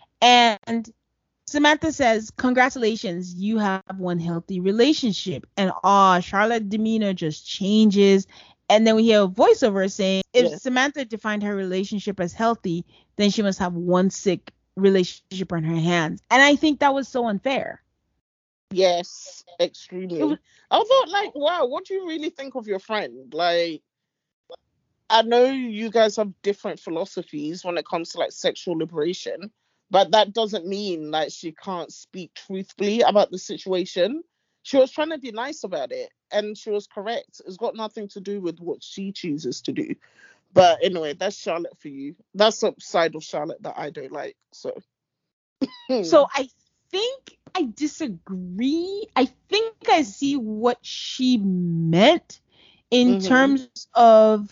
And Samantha says, "Congratulations, you have one healthy relationship." And ah, Charlotte demeanor just changes. And then we hear a voiceover saying, if Yeah. Samantha defined her relationship as healthy, then she must have one sick relationship on her hands. And I think that was so unfair. Yes, It was, extremely. I thought, like, wow, what do you really think of your friend? Like, I know you guys have different philosophies when it comes to like sexual liberation, but that doesn't mean like she can't speak truthfully about the situation. She was trying to be nice about it, and she was correct. It's got nothing to do with what she chooses to do. But anyway, that's Charlotte for you. That's a side of Charlotte that I don't like. So So I think I disagree. I think I see what she meant in Mm-hmm. terms of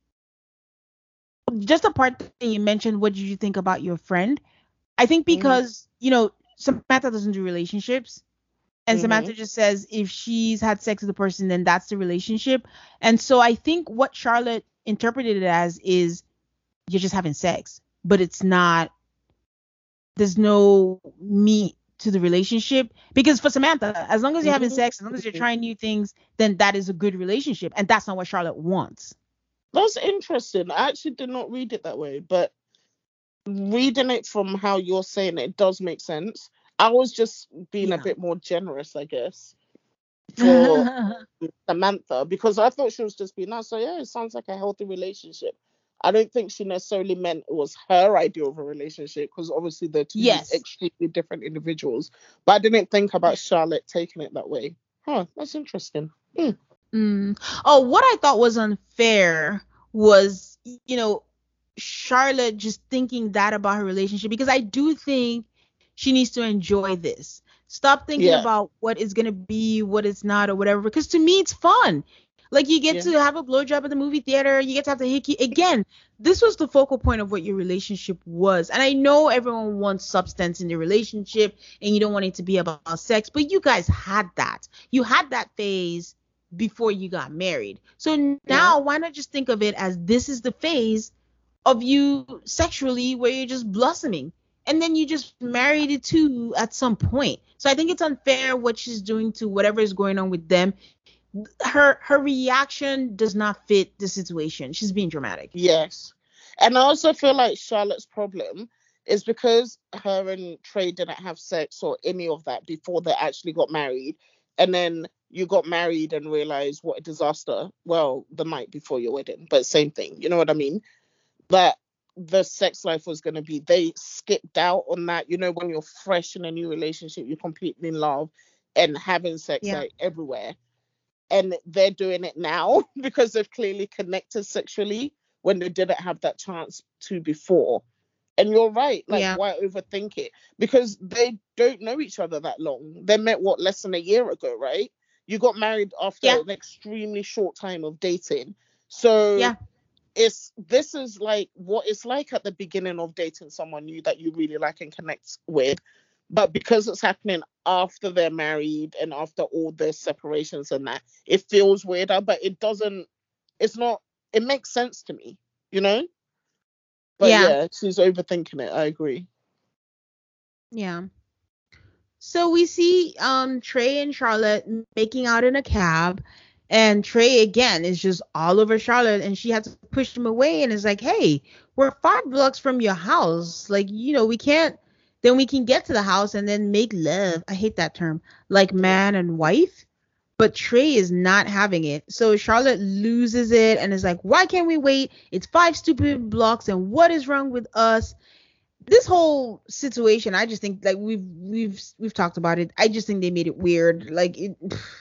just the part that you mentioned. What did you think about your friend? I think Mm-hmm. because, you know, Samantha doesn't do relationships. And Mm-hmm. Samantha just says if she's had sex with a person, then that's the relationship. And so I think what Charlotte interpreted it as is you're just having sex, but it's not, there's no meat to the relationship. Because for Samantha, as long as you're having sex, as long as you're Mm-hmm. trying new things, then that is a good relationship. And that's not what Charlotte wants. That's interesting. I actually did not read it that way, but reading it from how you're saying it, it does make sense. I was just being a Yeah. bit more generous, I guess, for Samantha because I thought she was just being nice. So yeah, it sounds like a healthy relationship. I don't think she necessarily meant it was her idea of a relationship because obviously they're two Yes. extremely different individuals. But I didn't think about Charlotte taking it that way. Huh, that's interesting. Hmm. Mm. Oh, what I thought was unfair was, you know, Charlotte just thinking that about her relationship because I do think she needs to enjoy this. Stop thinking Yeah, about what is gonna be, what it's not, or whatever. Because to me, it's fun. Like you get yeah, to have a blowjob at the movie theater, you get to have the hickey. Again, this was the focal point of what your relationship was. And I know everyone wants substance in their relationship and you don't want it to be about sex, but you guys had that. You had that phase before you got married. So yeah, now why not just think of it as this is the phase of you sexually where you're just blossoming. And then you just married it too at some point. So I think it's unfair what she's doing to whatever is going on with them. Her her reaction does not fit the situation. She's being dramatic. yes. And I also feel like Charlotte's problem is because her and Trey didn't have sex or any of that before they actually got married. And then you got married and realized what a disaster. Well, the night before your wedding, but same thing. You know what I mean? That the sex life was going to be. They skipped out on that. You know, when you're fresh in a new relationship, you're completely in love and having sex Yeah. like everywhere. And they're doing it now because they've clearly connected sexually when they didn't have that chance to before. And you're right, like, Yeah. why overthink it? Because they don't know each other that long. They met, what, less than a year ago, right? You got married after Yeah. an extremely short time of dating. So Yeah. it's this is like what it's like at the beginning of dating someone new that you really like and connect with, but because it's happening after they're married and after all the separations and that, it feels weirder, but it doesn't, it's not, it makes sense to me, you know. But Yeah. yeah, she's overthinking it, I agree. Yeah. So we see um Trey and Charlotte making out in a cab, and Trey again is just all over Charlotte, and she had to push him away, and is like, "Hey, we're five blocks from your house. Like, you know, we can't. Then we can get to the house and then make love. I hate that term, like Yeah, man and wife." But Trey is not having it. So Charlotte loses it and is like, "Why can't we wait? It's five stupid blocks, and what is wrong with us?" This whole situation, I just think like we've we've we've talked about it. I just think they made it weird. Like it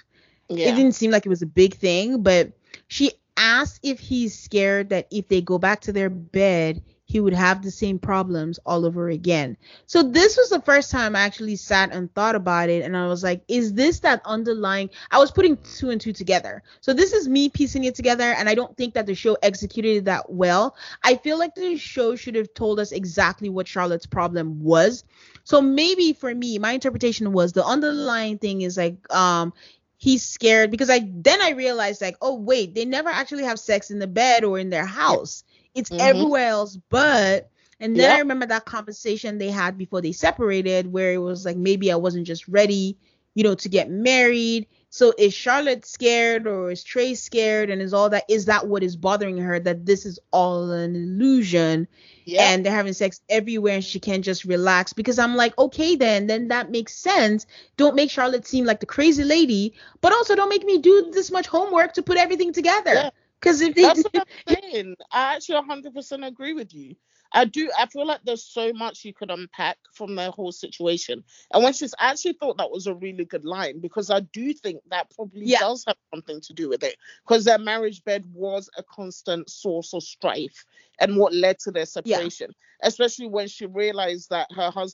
it yeah, didn't seem like it was a big thing, but she asked if he's scared that if they go back to their bed, he would have the same problems all over again. So this was the first time I actually sat and thought about it, and I was like, is this that underlying? I was putting two and two together. So this is me piecing it together, and I don't think that the show executed it that well. I feel like the show should have told us exactly what Charlotte's problem was. So maybe for me, my interpretation was the underlying thing is like um he's scared because I then I realized like, oh wait, they never actually have sex in the bed or in their yeah. house. It's Mm-hmm. everywhere else but. And then I Yep. remember that conversation they had before they separated where it was like maybe I wasn't just ready, you know, to get married. So is Charlotte scared or is Trey scared and is all that is that what is bothering her that this is all an illusion Yep. and they're having sex everywhere and she can't just relax because I'm like, okay, then then that makes sense. Don't make Charlotte seem like the crazy lady, but also don't make me do this much homework to put everything together. Yeah. Because if That's what they I'm saying. I actually one hundred percent agree with you. I do. I feel like there's so much you could unpack from their whole situation. And when she's I actually thought that was a really good line because I do think that probably yeah, does have something to do with it because their marriage bed was a constant source of strife and what led to their yeah, separation, especially when she realized that her husband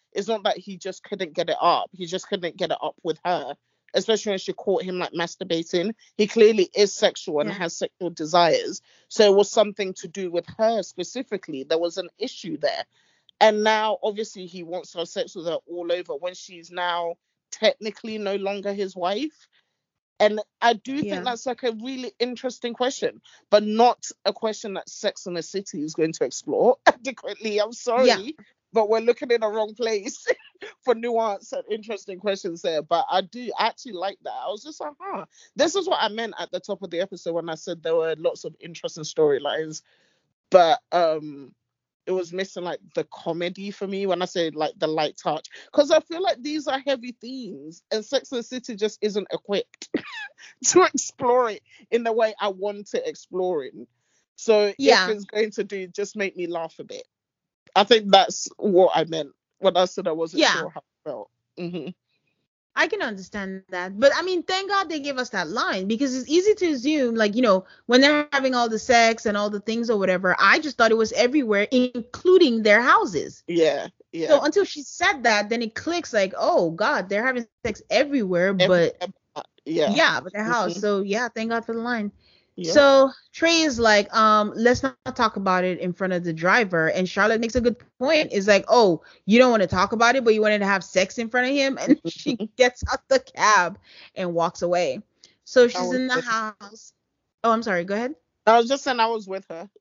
it's not that he just couldn't get it up. He just couldn't get it up with her, especially when she caught him like masturbating. He clearly is sexual and Yeah. has sexual desires. So it was something to do with her specifically. There was an issue there. And now, obviously, he wants to have sex with her all over when she's now technically no longer his wife. And I do Yeah. think that's like a really interesting question, but not a question that Sex and the City is going to explore adequately. I'm sorry, Yeah. but we're looking in the wrong place for nuance and interesting questions there. But I do actually like that. I was just like, huh, this is what I meant at the top of the episode when I said there were lots of interesting storylines, but um, it was missing like the comedy for me when I say like the light touch, because I feel like these are heavy themes and Sex and the City just isn't equipped to explore it in the way I want to explore it. So Yeah. if it's going to do, just make me laugh a bit. I think that's what I meant when I said I wasn't Yeah. sure how I felt. Mm-hmm. I can understand that. But I mean, thank God they gave us that line, because it's easy to assume, like, you know, when they're having all the sex and all the things or whatever, I just thought it was everywhere, including their houses. Yeah, yeah. So until she said that, then it clicks like, oh God, they're having sex everywhere, but Every, yeah. yeah, but their house. Mm-hmm. So yeah, thank God for the line. Yeah. So Trey is like, um, let's not talk about it in front of the driver. And Charlotte makes a good point. Is like, oh, you don't want to talk about it, but you wanted to have sex in front of him. And she gets out the cab and walks away. So she's in the with- house. Oh, I'm sorry. Go ahead. I was just saying I was with her.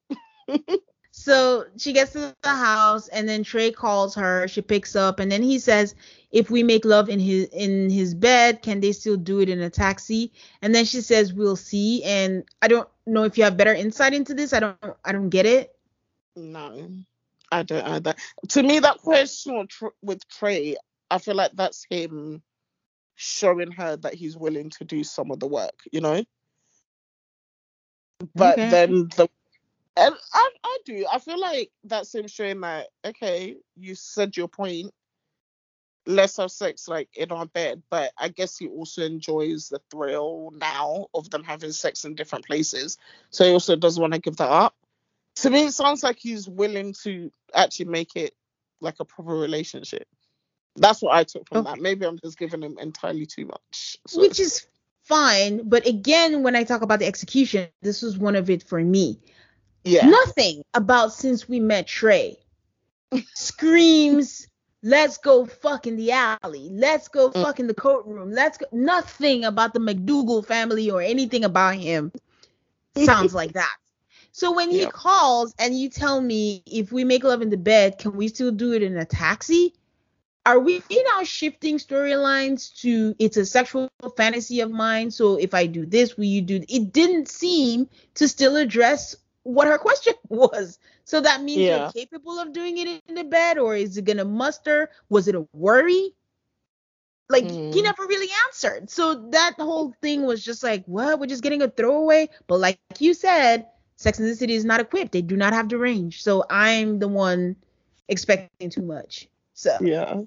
So she gets to the house, and then Trey calls her. She picks up, and then he says, if we make love in his in his bed, can they still do it in a taxi? And then she says, we'll see. And I don't know if you have better insight into this. I don't I don't get it. No, I don't either. To me, that question with Trey, I feel like that's him showing her that he's willing to do some of the work, you know? But Okay. then the and I, I do. I feel like that's him showing that, okay, you said your point. Let's have sex like in our bed. But I guess he also enjoys the thrill now of them having sex in different places. So he also doesn't want to give that up. To me, it sounds like he's willing to actually make it like a proper relationship. That's what I took from Okay. that. Maybe I'm just giving him entirely too much. So. Which is fine. But again, when I talk about the execution, this was one of it for me. Yeah. Nothing about Since We Met Trey screams, let's go fuck in the alley. Let's go Mm. fuck in the courtroom. Let's go. Nothing about the McDougal family or anything about him sounds like that. So when he Yeah. calls and you tell me, if we make love in the bed, can we still do it in a taxi? Are we now shifting storylines to it's a sexual fantasy of mine? So if I do this, will you do? It didn't seem to still address what her question was. So that means Yeah. you're capable of doing it in the bed, or is it gonna muster? Was it a worry? Like Mm. he never really answered. So that whole thing was just like, what? We're just getting a throwaway. But like you said, Sex and the City is not equipped. They do not have the range. So I'm the one expecting too much. So Yeah.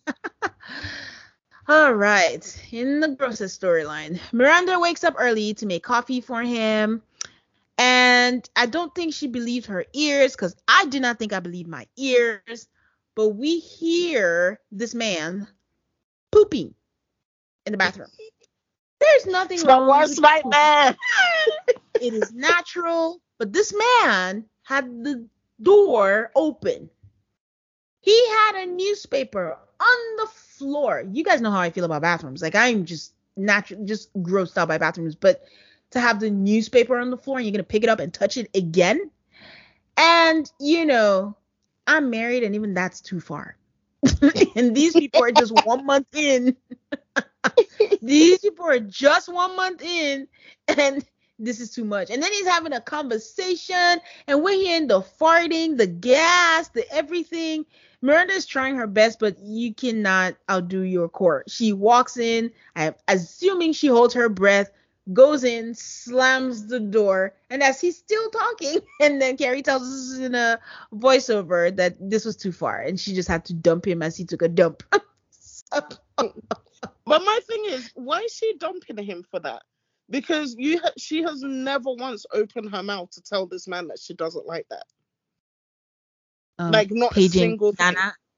all right. In the grocer storyline, Miranda wakes up early to make coffee for him. And I don't think she believed her ears, because I do not think I believe my ears. But we hear this man pooping in the bathroom. There's nothing It's wrong my worst with nightmare. It is natural, but this man had the door open. He had a newspaper on the floor. You guys know how I feel about bathrooms. Like, I'm just natural, just grossed out by bathrooms. But to have the newspaper on the floor and you're gonna pick it up and touch it again, and you know, I'm married, and even that's too far. And these people are just one month in. These people are just one month in, and this is too much. And then he's having a conversation, and we're hearing the farting, the gas, the everything. Miranda is trying her best, but you cannot outdo your court. She walks in, I'm assuming she holds her breath, goes in, slams the door, and as he's still talking, and then Carrie tells us in a voiceover that this was too far, and she just had to dump him as he took a dump. So, But my thing is, why is she dumping him for that? Because you, ha- she has never once opened her mouth to tell this man that she doesn't like that. um, Like, not a paging single thing. Nana.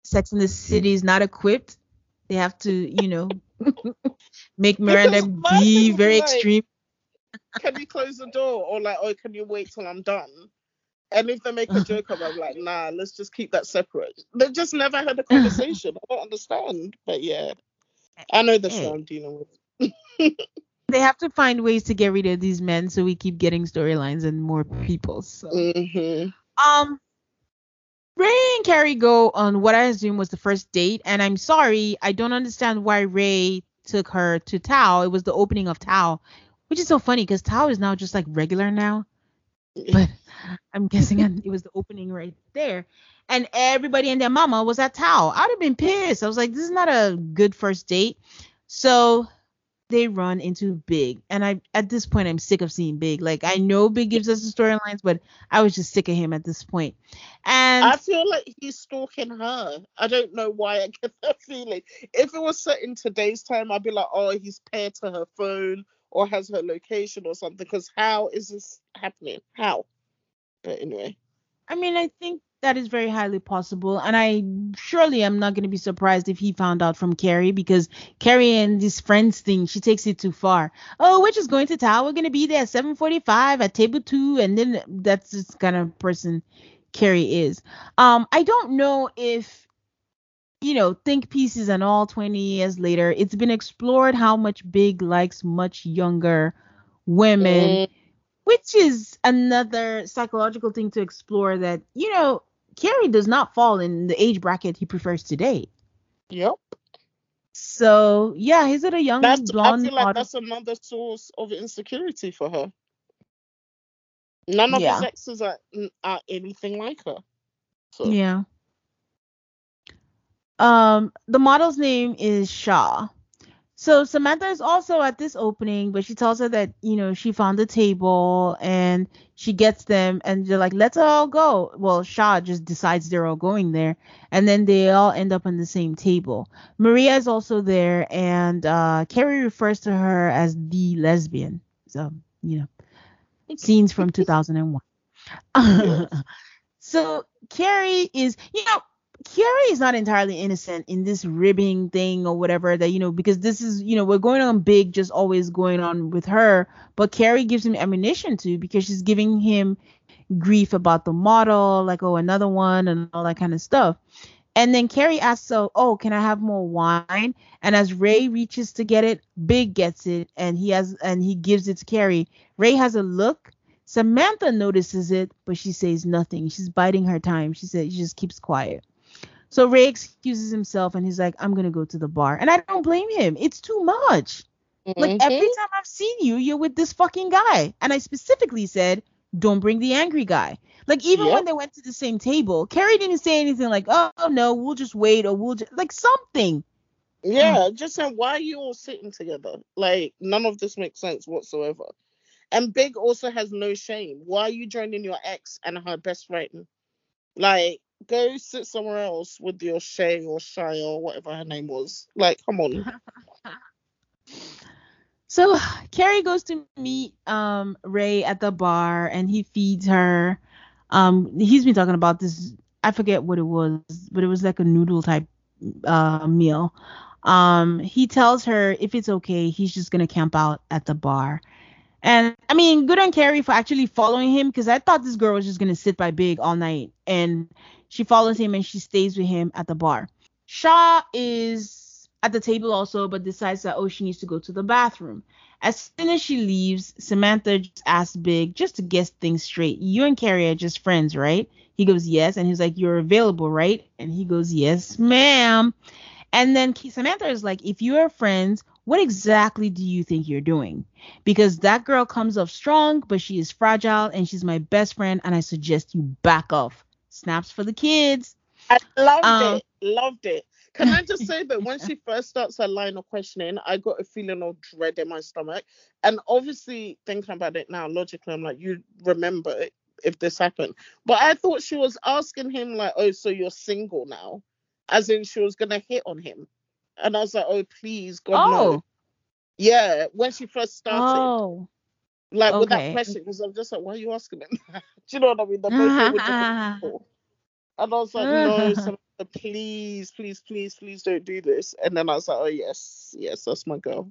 Sex in the City is not equipped. They have to, you know, make Miranda Because my be thing would be very like, extreme. can you close the door? Or like, oh, can you wait till I'm done? And if they make a joke about, I'm like, nah, let's just keep that separate. They just never had a conversation. I don't understand. But yeah, I know the show Hey, I'm dealing with. they have to find ways to get rid of these men so we keep getting storylines and more people. So, Mm-hmm. um, Ray and Carrie go on what I assume was the first date, and I'm sorry, I don't understand why Ray took her to Tao. It was the opening of Tao, which is so funny because Tao is now just like regular now. But I'm guessing it was the opening right there. And everybody and their mama was at Tao. I'd have been pissed. I was like, this is not a good first date. So they run into Big. And I at this point I'm sick of seeing Big. Like I know Big gives us the storylines, but I was just sick of him at this point. I And feel like he's stalking her. I don't know why I get that feeling. If it was set in today's time, I'd be like, oh, he's paired to her phone or has her location or something. Because how is this happening? How? But anyway. I mean, I think that is very highly possible, and I surely am not going to be surprised if he found out from Carrie because Carrie and this friends thing, she takes it too far. Oh, we're just going to town. We're going to be there at seven forty-five at table two, and then that's just kind of person Carrie is. Um, I don't know if you know, think pieces and all twenty years later, it's been explored how much Big likes much younger women, Mm, which is another psychological thing to explore that, you know, Carrie does not fall in the age bracket he prefers to date. yep. So, yeah, he's a young That's. I blonde feel like model. that's another source of insecurity for her. None of his Yeah. exes are are anything like her. So. Yeah. Um, the model's name is Shaw. So Samantha is also at this opening, but she tells her that, you know, she found the table and she gets them and they're like, let's all go. Well, Shaw just decides they're all going there and then they all end up on the same table. Maria is also there and uh, Carrie refers to her as the lesbian. So, you know, scenes from two thousand one. Yes. So Carrie is, you know, Carrie is not entirely innocent in this ribbing thing or whatever that, you know, because this is, you know, we're going on Big just always going on with her, but Carrie gives him ammunition to because she's giving him grief about the model, like, oh, another one and all that kind of stuff. And then Carrie asks, so, oh, can I have more wine? And as Ray reaches to get it, Big gets it and he has and he gives it to Carrie. Ray has a look. Samantha notices it, but she says nothing. She's biding her time. She says she just keeps quiet. So Ray excuses himself and he's like, I'm gonna go to the bar. And I don't blame him. It's too much. Like every Mm-hmm. time I've seen you, you're with this fucking guy. And I specifically said, don't bring the angry guy. Like even when Yep. they went to the same table, Carrie didn't say anything like, oh no, we'll just wait or we'll just like something. Yeah. Just saying, why are you all sitting together? Like none of this makes sense whatsoever. And Big also has no shame. Why are you joining your ex and her best friend? Like, go sit somewhere else with your Shay or Shy or whatever her name was. Like, come on. So Carrie goes to meet um Ray at the bar and he feeds her. Um he's been talking about this, I forget what it was, but it was like a noodle type uh meal. Um he tells her if it's okay, he's just gonna camp out at the bar. And I mean, good on Carrie for actually following him because I thought this girl was just gonna sit by Big all night. And she follows him and she stays with him at the bar. Shaw is at the table also, but decides that, oh, she needs to go to the bathroom. As soon as she leaves, Samantha just asks Big just to get things straight. You and Carrie are just friends, right? He goes, yes. And he's like, you're available, right? And he goes, yes, ma'am. And then Samantha is like, if you are friends, what exactly do you think you're doing? Because that girl comes off strong, but she is fragile and she's my best friend. And I suggest you back off. Snaps for the kids. I loved Um, it. Loved it. Can I just say that when she first starts her line of questioning, I got a feeling of dread in my stomach. And obviously, thinking about it now, logically, I'm like, you remember it if this happened. But I thought she was asking him, like, oh, so you're single now? As in, she was going to hit on him. And I was like, oh, please, God, no. oh, Yeah, when she first started, oh, like with that okay. question, because I'm just like, why are you asking him? Do you know what I mean? They're both here with different people. And I was like, no, please, please, please, please don't do this. And then I was like, oh yes, yes, that's my girl.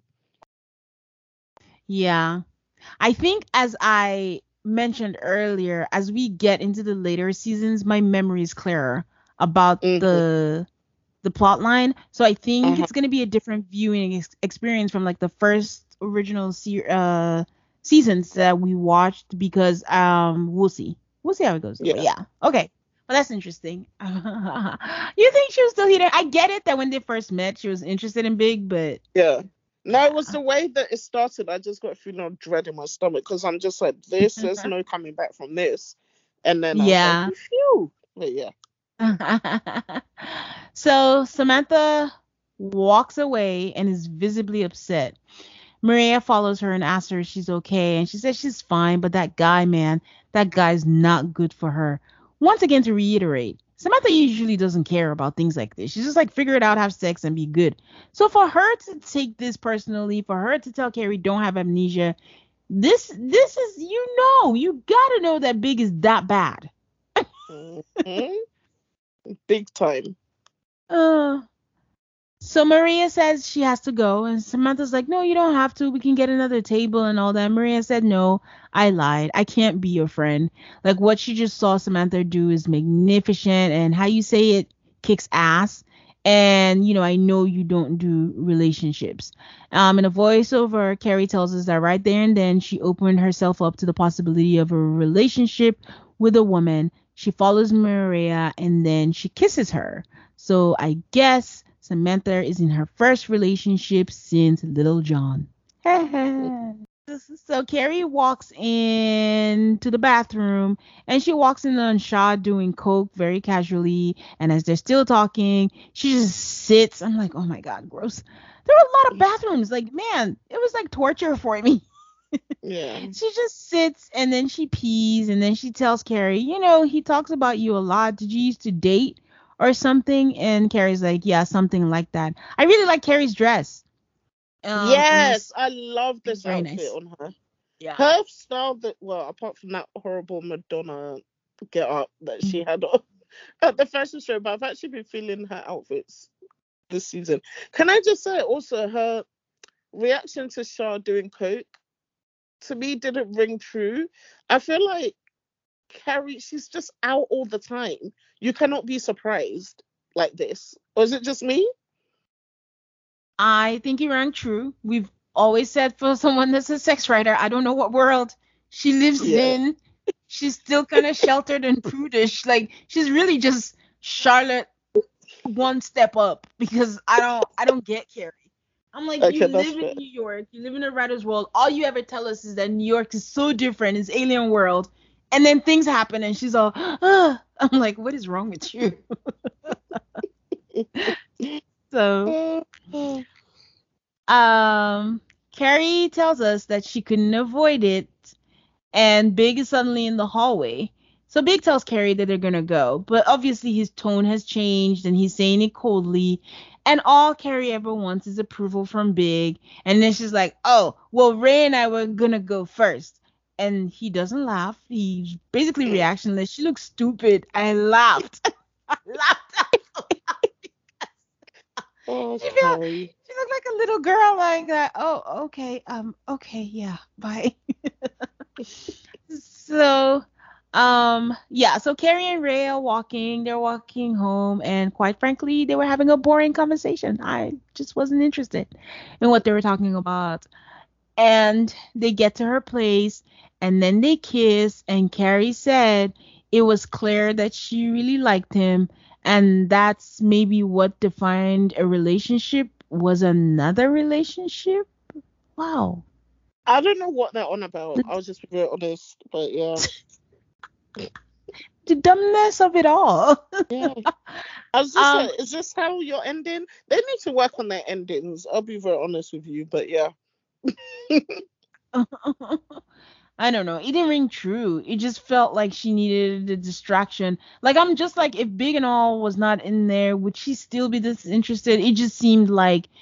Yeah. I think as I mentioned earlier, as we get into the later seasons, my memory is clearer about Mm-hmm. the the plot line. So I think Uh-huh. it's going to be a different viewing ex- experience from like the first original se- uh seasons that we watched because um we'll see. We'll see how it goes. Though. Yeah. But yeah. Okay. Well, that's interesting. You think she was still here? I get it that when they first met, she was interested in Big, but Yeah. No, it was the way that it started. I just got a feeling of dread in my stomach because I'm just like, this, there's no coming back from this. And then I was yeah. like, phew. But yeah. So Samantha walks away and is visibly upset. Maria follows her and asks her if she's okay, and she says she's fine, but that guy, man, that guy's not good for her. Once again, to reiterate, Samantha usually doesn't care about things like this. She's just like, figure it out, have sex, and be good. So for her to take this personally, for her to tell Carrie don't have amnesia, this this is, you know, you gotta know that Big is that bad. Mm-hmm. Big time. Uh, so Maria says she has to go, and Samantha's like, no, you don't have to. We can get another table and all that. Maria said, no, I lied. I can't be your friend. Like, what she just saw Samantha do is magnificent, and how you say it kicks ass. And, you know, I know you don't do relationships. Um, in a voiceover, Carrie tells us that right there and then she opened herself up to the possibility of a relationship with a woman. She follows Maria, and then she kisses her. So I guess Samantha is in her first relationship since Little John. So Carrie walks in to the bathroom, and she walks in on Shaw doing coke very casually. And as they're still talking, she just sits. I'm like, oh my God, gross. There were a lot of bathrooms. Like, man, it was like torture for me. Yeah. She just sits and then she pees, and then she tells Carrie, you know, he talks about you a lot. Did you used to date or something? And Carrie's like, yeah, something like that. I really like Carrie's dress. Um, yes, I love this very outfit nice. on her. Yeah. Her style, that well, apart from that horrible Madonna get up that she Mhm. had on at the fashion show, but I've actually been feeling her outfits this season. Can I just say also her reaction to Shah doing coke to me didn't ring true. I feel like Carrie, she's just out all the time. You cannot be surprised like this. Or is it just me? I think you rang true. We've always said for someone that's a sex writer, I don't know what world she lives Yeah. in. She's still kind of sheltered and prudish. Like, she's really just Charlotte one step up, because I don't I don't get Carrie. I'm like, Okay, you that's live fair. in New York, you live in a writer's world. All you ever tell us is that New York is so different, it's alien world. And then things happen and she's all, ah. I'm like, what is wrong with you? So um Carrie tells us that she couldn't avoid it, and Big is suddenly in the hallway. So Big tells Carrie that they're gonna go, but obviously his tone has changed and he's saying it coldly. And all Carrie ever wants is approval from Big. And then she's like, oh, well, Ray and I were gonna go first. And he doesn't laugh. He's basically reactionless. She looks stupid. I laughed. I laughed. Oh, She feel, Carrie. she looked like a little girl like that. Oh, okay. Um, okay, yeah, bye. So, um, yeah, so Carrie and Ray are walking, they're walking home, and quite frankly, they were having a boring conversation. I just wasn't interested in what they were talking about. And they get to her place, and then they kiss, and Carrie said it was clear that she really liked him, and that's maybe what defined a relationship was another relationship. Wow. I don't know what they're on about. I'll just be very honest, but yeah. The dumbness of it all. Yeah. I was just um, like, is this how you're ending? They need to work on their endings. I'll be very honest with you, but yeah. I don't know. It didn't ring true. It just felt like she needed a distraction. Like, I'm just like, if Big and All was not in there, would she still be this interested? It just seemed like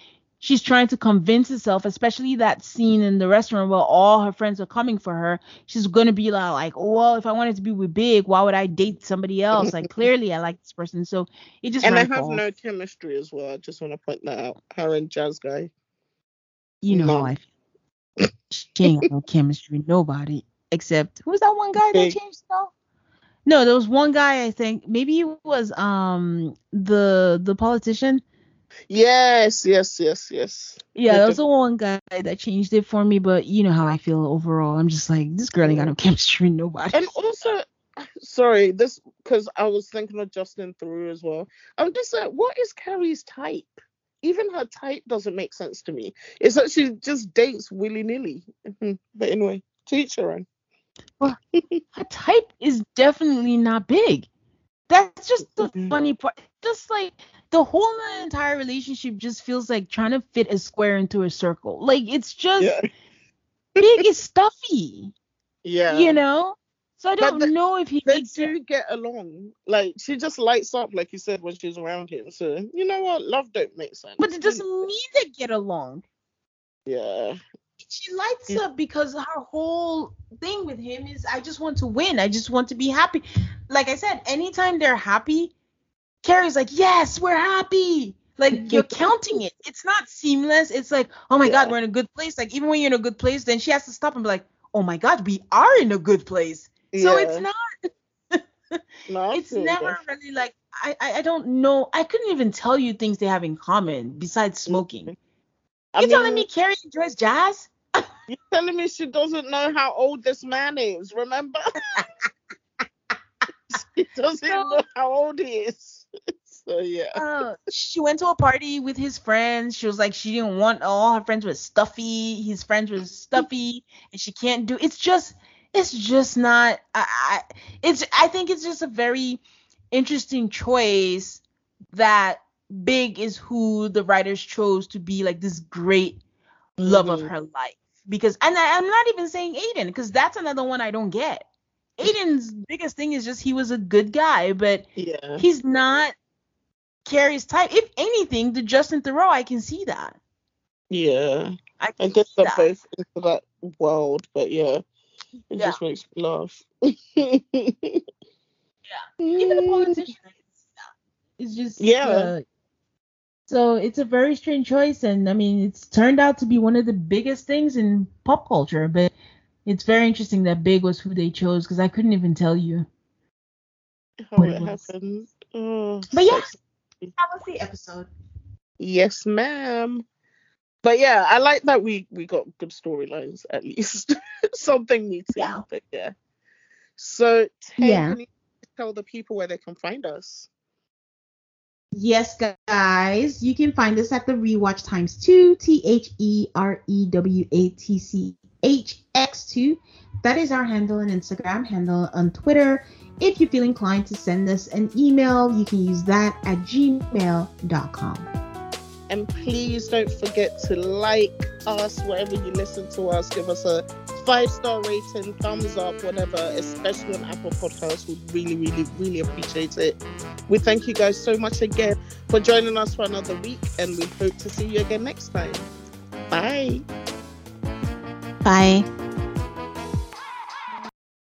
she's trying to convince herself, especially that scene in the restaurant where all her friends are coming for her. She's going to be like, oh, well, if I wanted to be with Big, why would I date somebody else? Like, clearly I like this person. So it just And they ran have false. no chemistry as well. I just want to point that out. Her and Jazz Guy. You know No. how I feel. She ain't got no chemistry with nobody. Except, who was that one guy Big. that changed though? No, there was one guy, I think. Maybe it was um the the politician. Yes, yes, yes, yes. Yeah, The there was diff- the one guy that changed it for me, but you know how I feel overall. I'm just like, this girl ain't got no chemistry with nobody. And also, sorry, this because I was thinking of Justin Theroux as well. I'm just like, what is Carrie's type? Even her type doesn't make sense to me. It's that she just dates willy nilly. But anyway, to each her own. Well, her type is definitely not Big. That's just the funny part. Just like the whole entire relationship just feels like trying to fit a square into a circle. Like it's just Yeah. Big is stuffy. Yeah. You know? So I don't But the- know if he They makes it. do get along. Like she just lights up, like you said, when she's around him. So you know what? Love don't make sense. But it doesn't mean they get along. Yeah. She lights Yeah. up because her whole thing with him is I just want to win. I just want to be happy. Like I said, anytime they're happy, Carrie's like, yes, we're happy. Like you're counting it. It's not seamless. It's like, oh my Yeah. God, we're in a good place. Like even when you're in a good place, then she has to stop and be like, oh my God, we are in a good place. So Yeah. it's not. No, I It's feel never that. really like I, I I don't know. I couldn't even tell you things they have in common besides smoking. I You're mean, telling me Carrie enjoys jazz? you're telling me she doesn't know how old this man is, remember? She doesn't No. know how old he is. So yeah. Uh, she went to a party with his friends. She was like, she didn't want all her friends were stuffy. His friends were stuffy, and she can't do. It's just, it's just not. I, I, it's. I think it's just a very interesting choice that Big is who the writers chose to be like this great love of Mhm. her life. Because, and I, I'm not even saying Aiden, because that's another one I don't get. Aiden's biggest thing is just he was a good guy, but Yeah. he's not Carrie's type. If anything, the Justin Theroux, I can see that. Yeah. I I can guess see they're that. both into that world, but yeah. It Yeah. just makes me laugh. Even the politician, I can see that. It's just Yeah. uh, so it's a very strange choice, and I mean, it's turned out to be one of the biggest things in pop culture. But it's very interesting that Big was who they chose because I couldn't even tell you. How What it it was. happened. Oh, But yeah, sexy. that was the episode. Yes, ma'am. But yeah, I like that we we got good storylines at least. Something meaty. Yeah. But yeah. So Tay, Yeah. can you tell the people where they can find us? Yes, guys, you can find us at the Rewatch Times two, T H E R E W A T C H X two. That is our handle on Instagram, handle on Twitter. If you feel inclined to send us an email, you can use that at gmail dot com. And please don't forget to like us wherever you listen to us. Give us a five-star rating, thumbs up, whatever, especially on Apple Podcasts. We'd really, really, really appreciate it. We thank you guys so much again for joining us for another week, and we hope to see you again next time. Bye. Bye.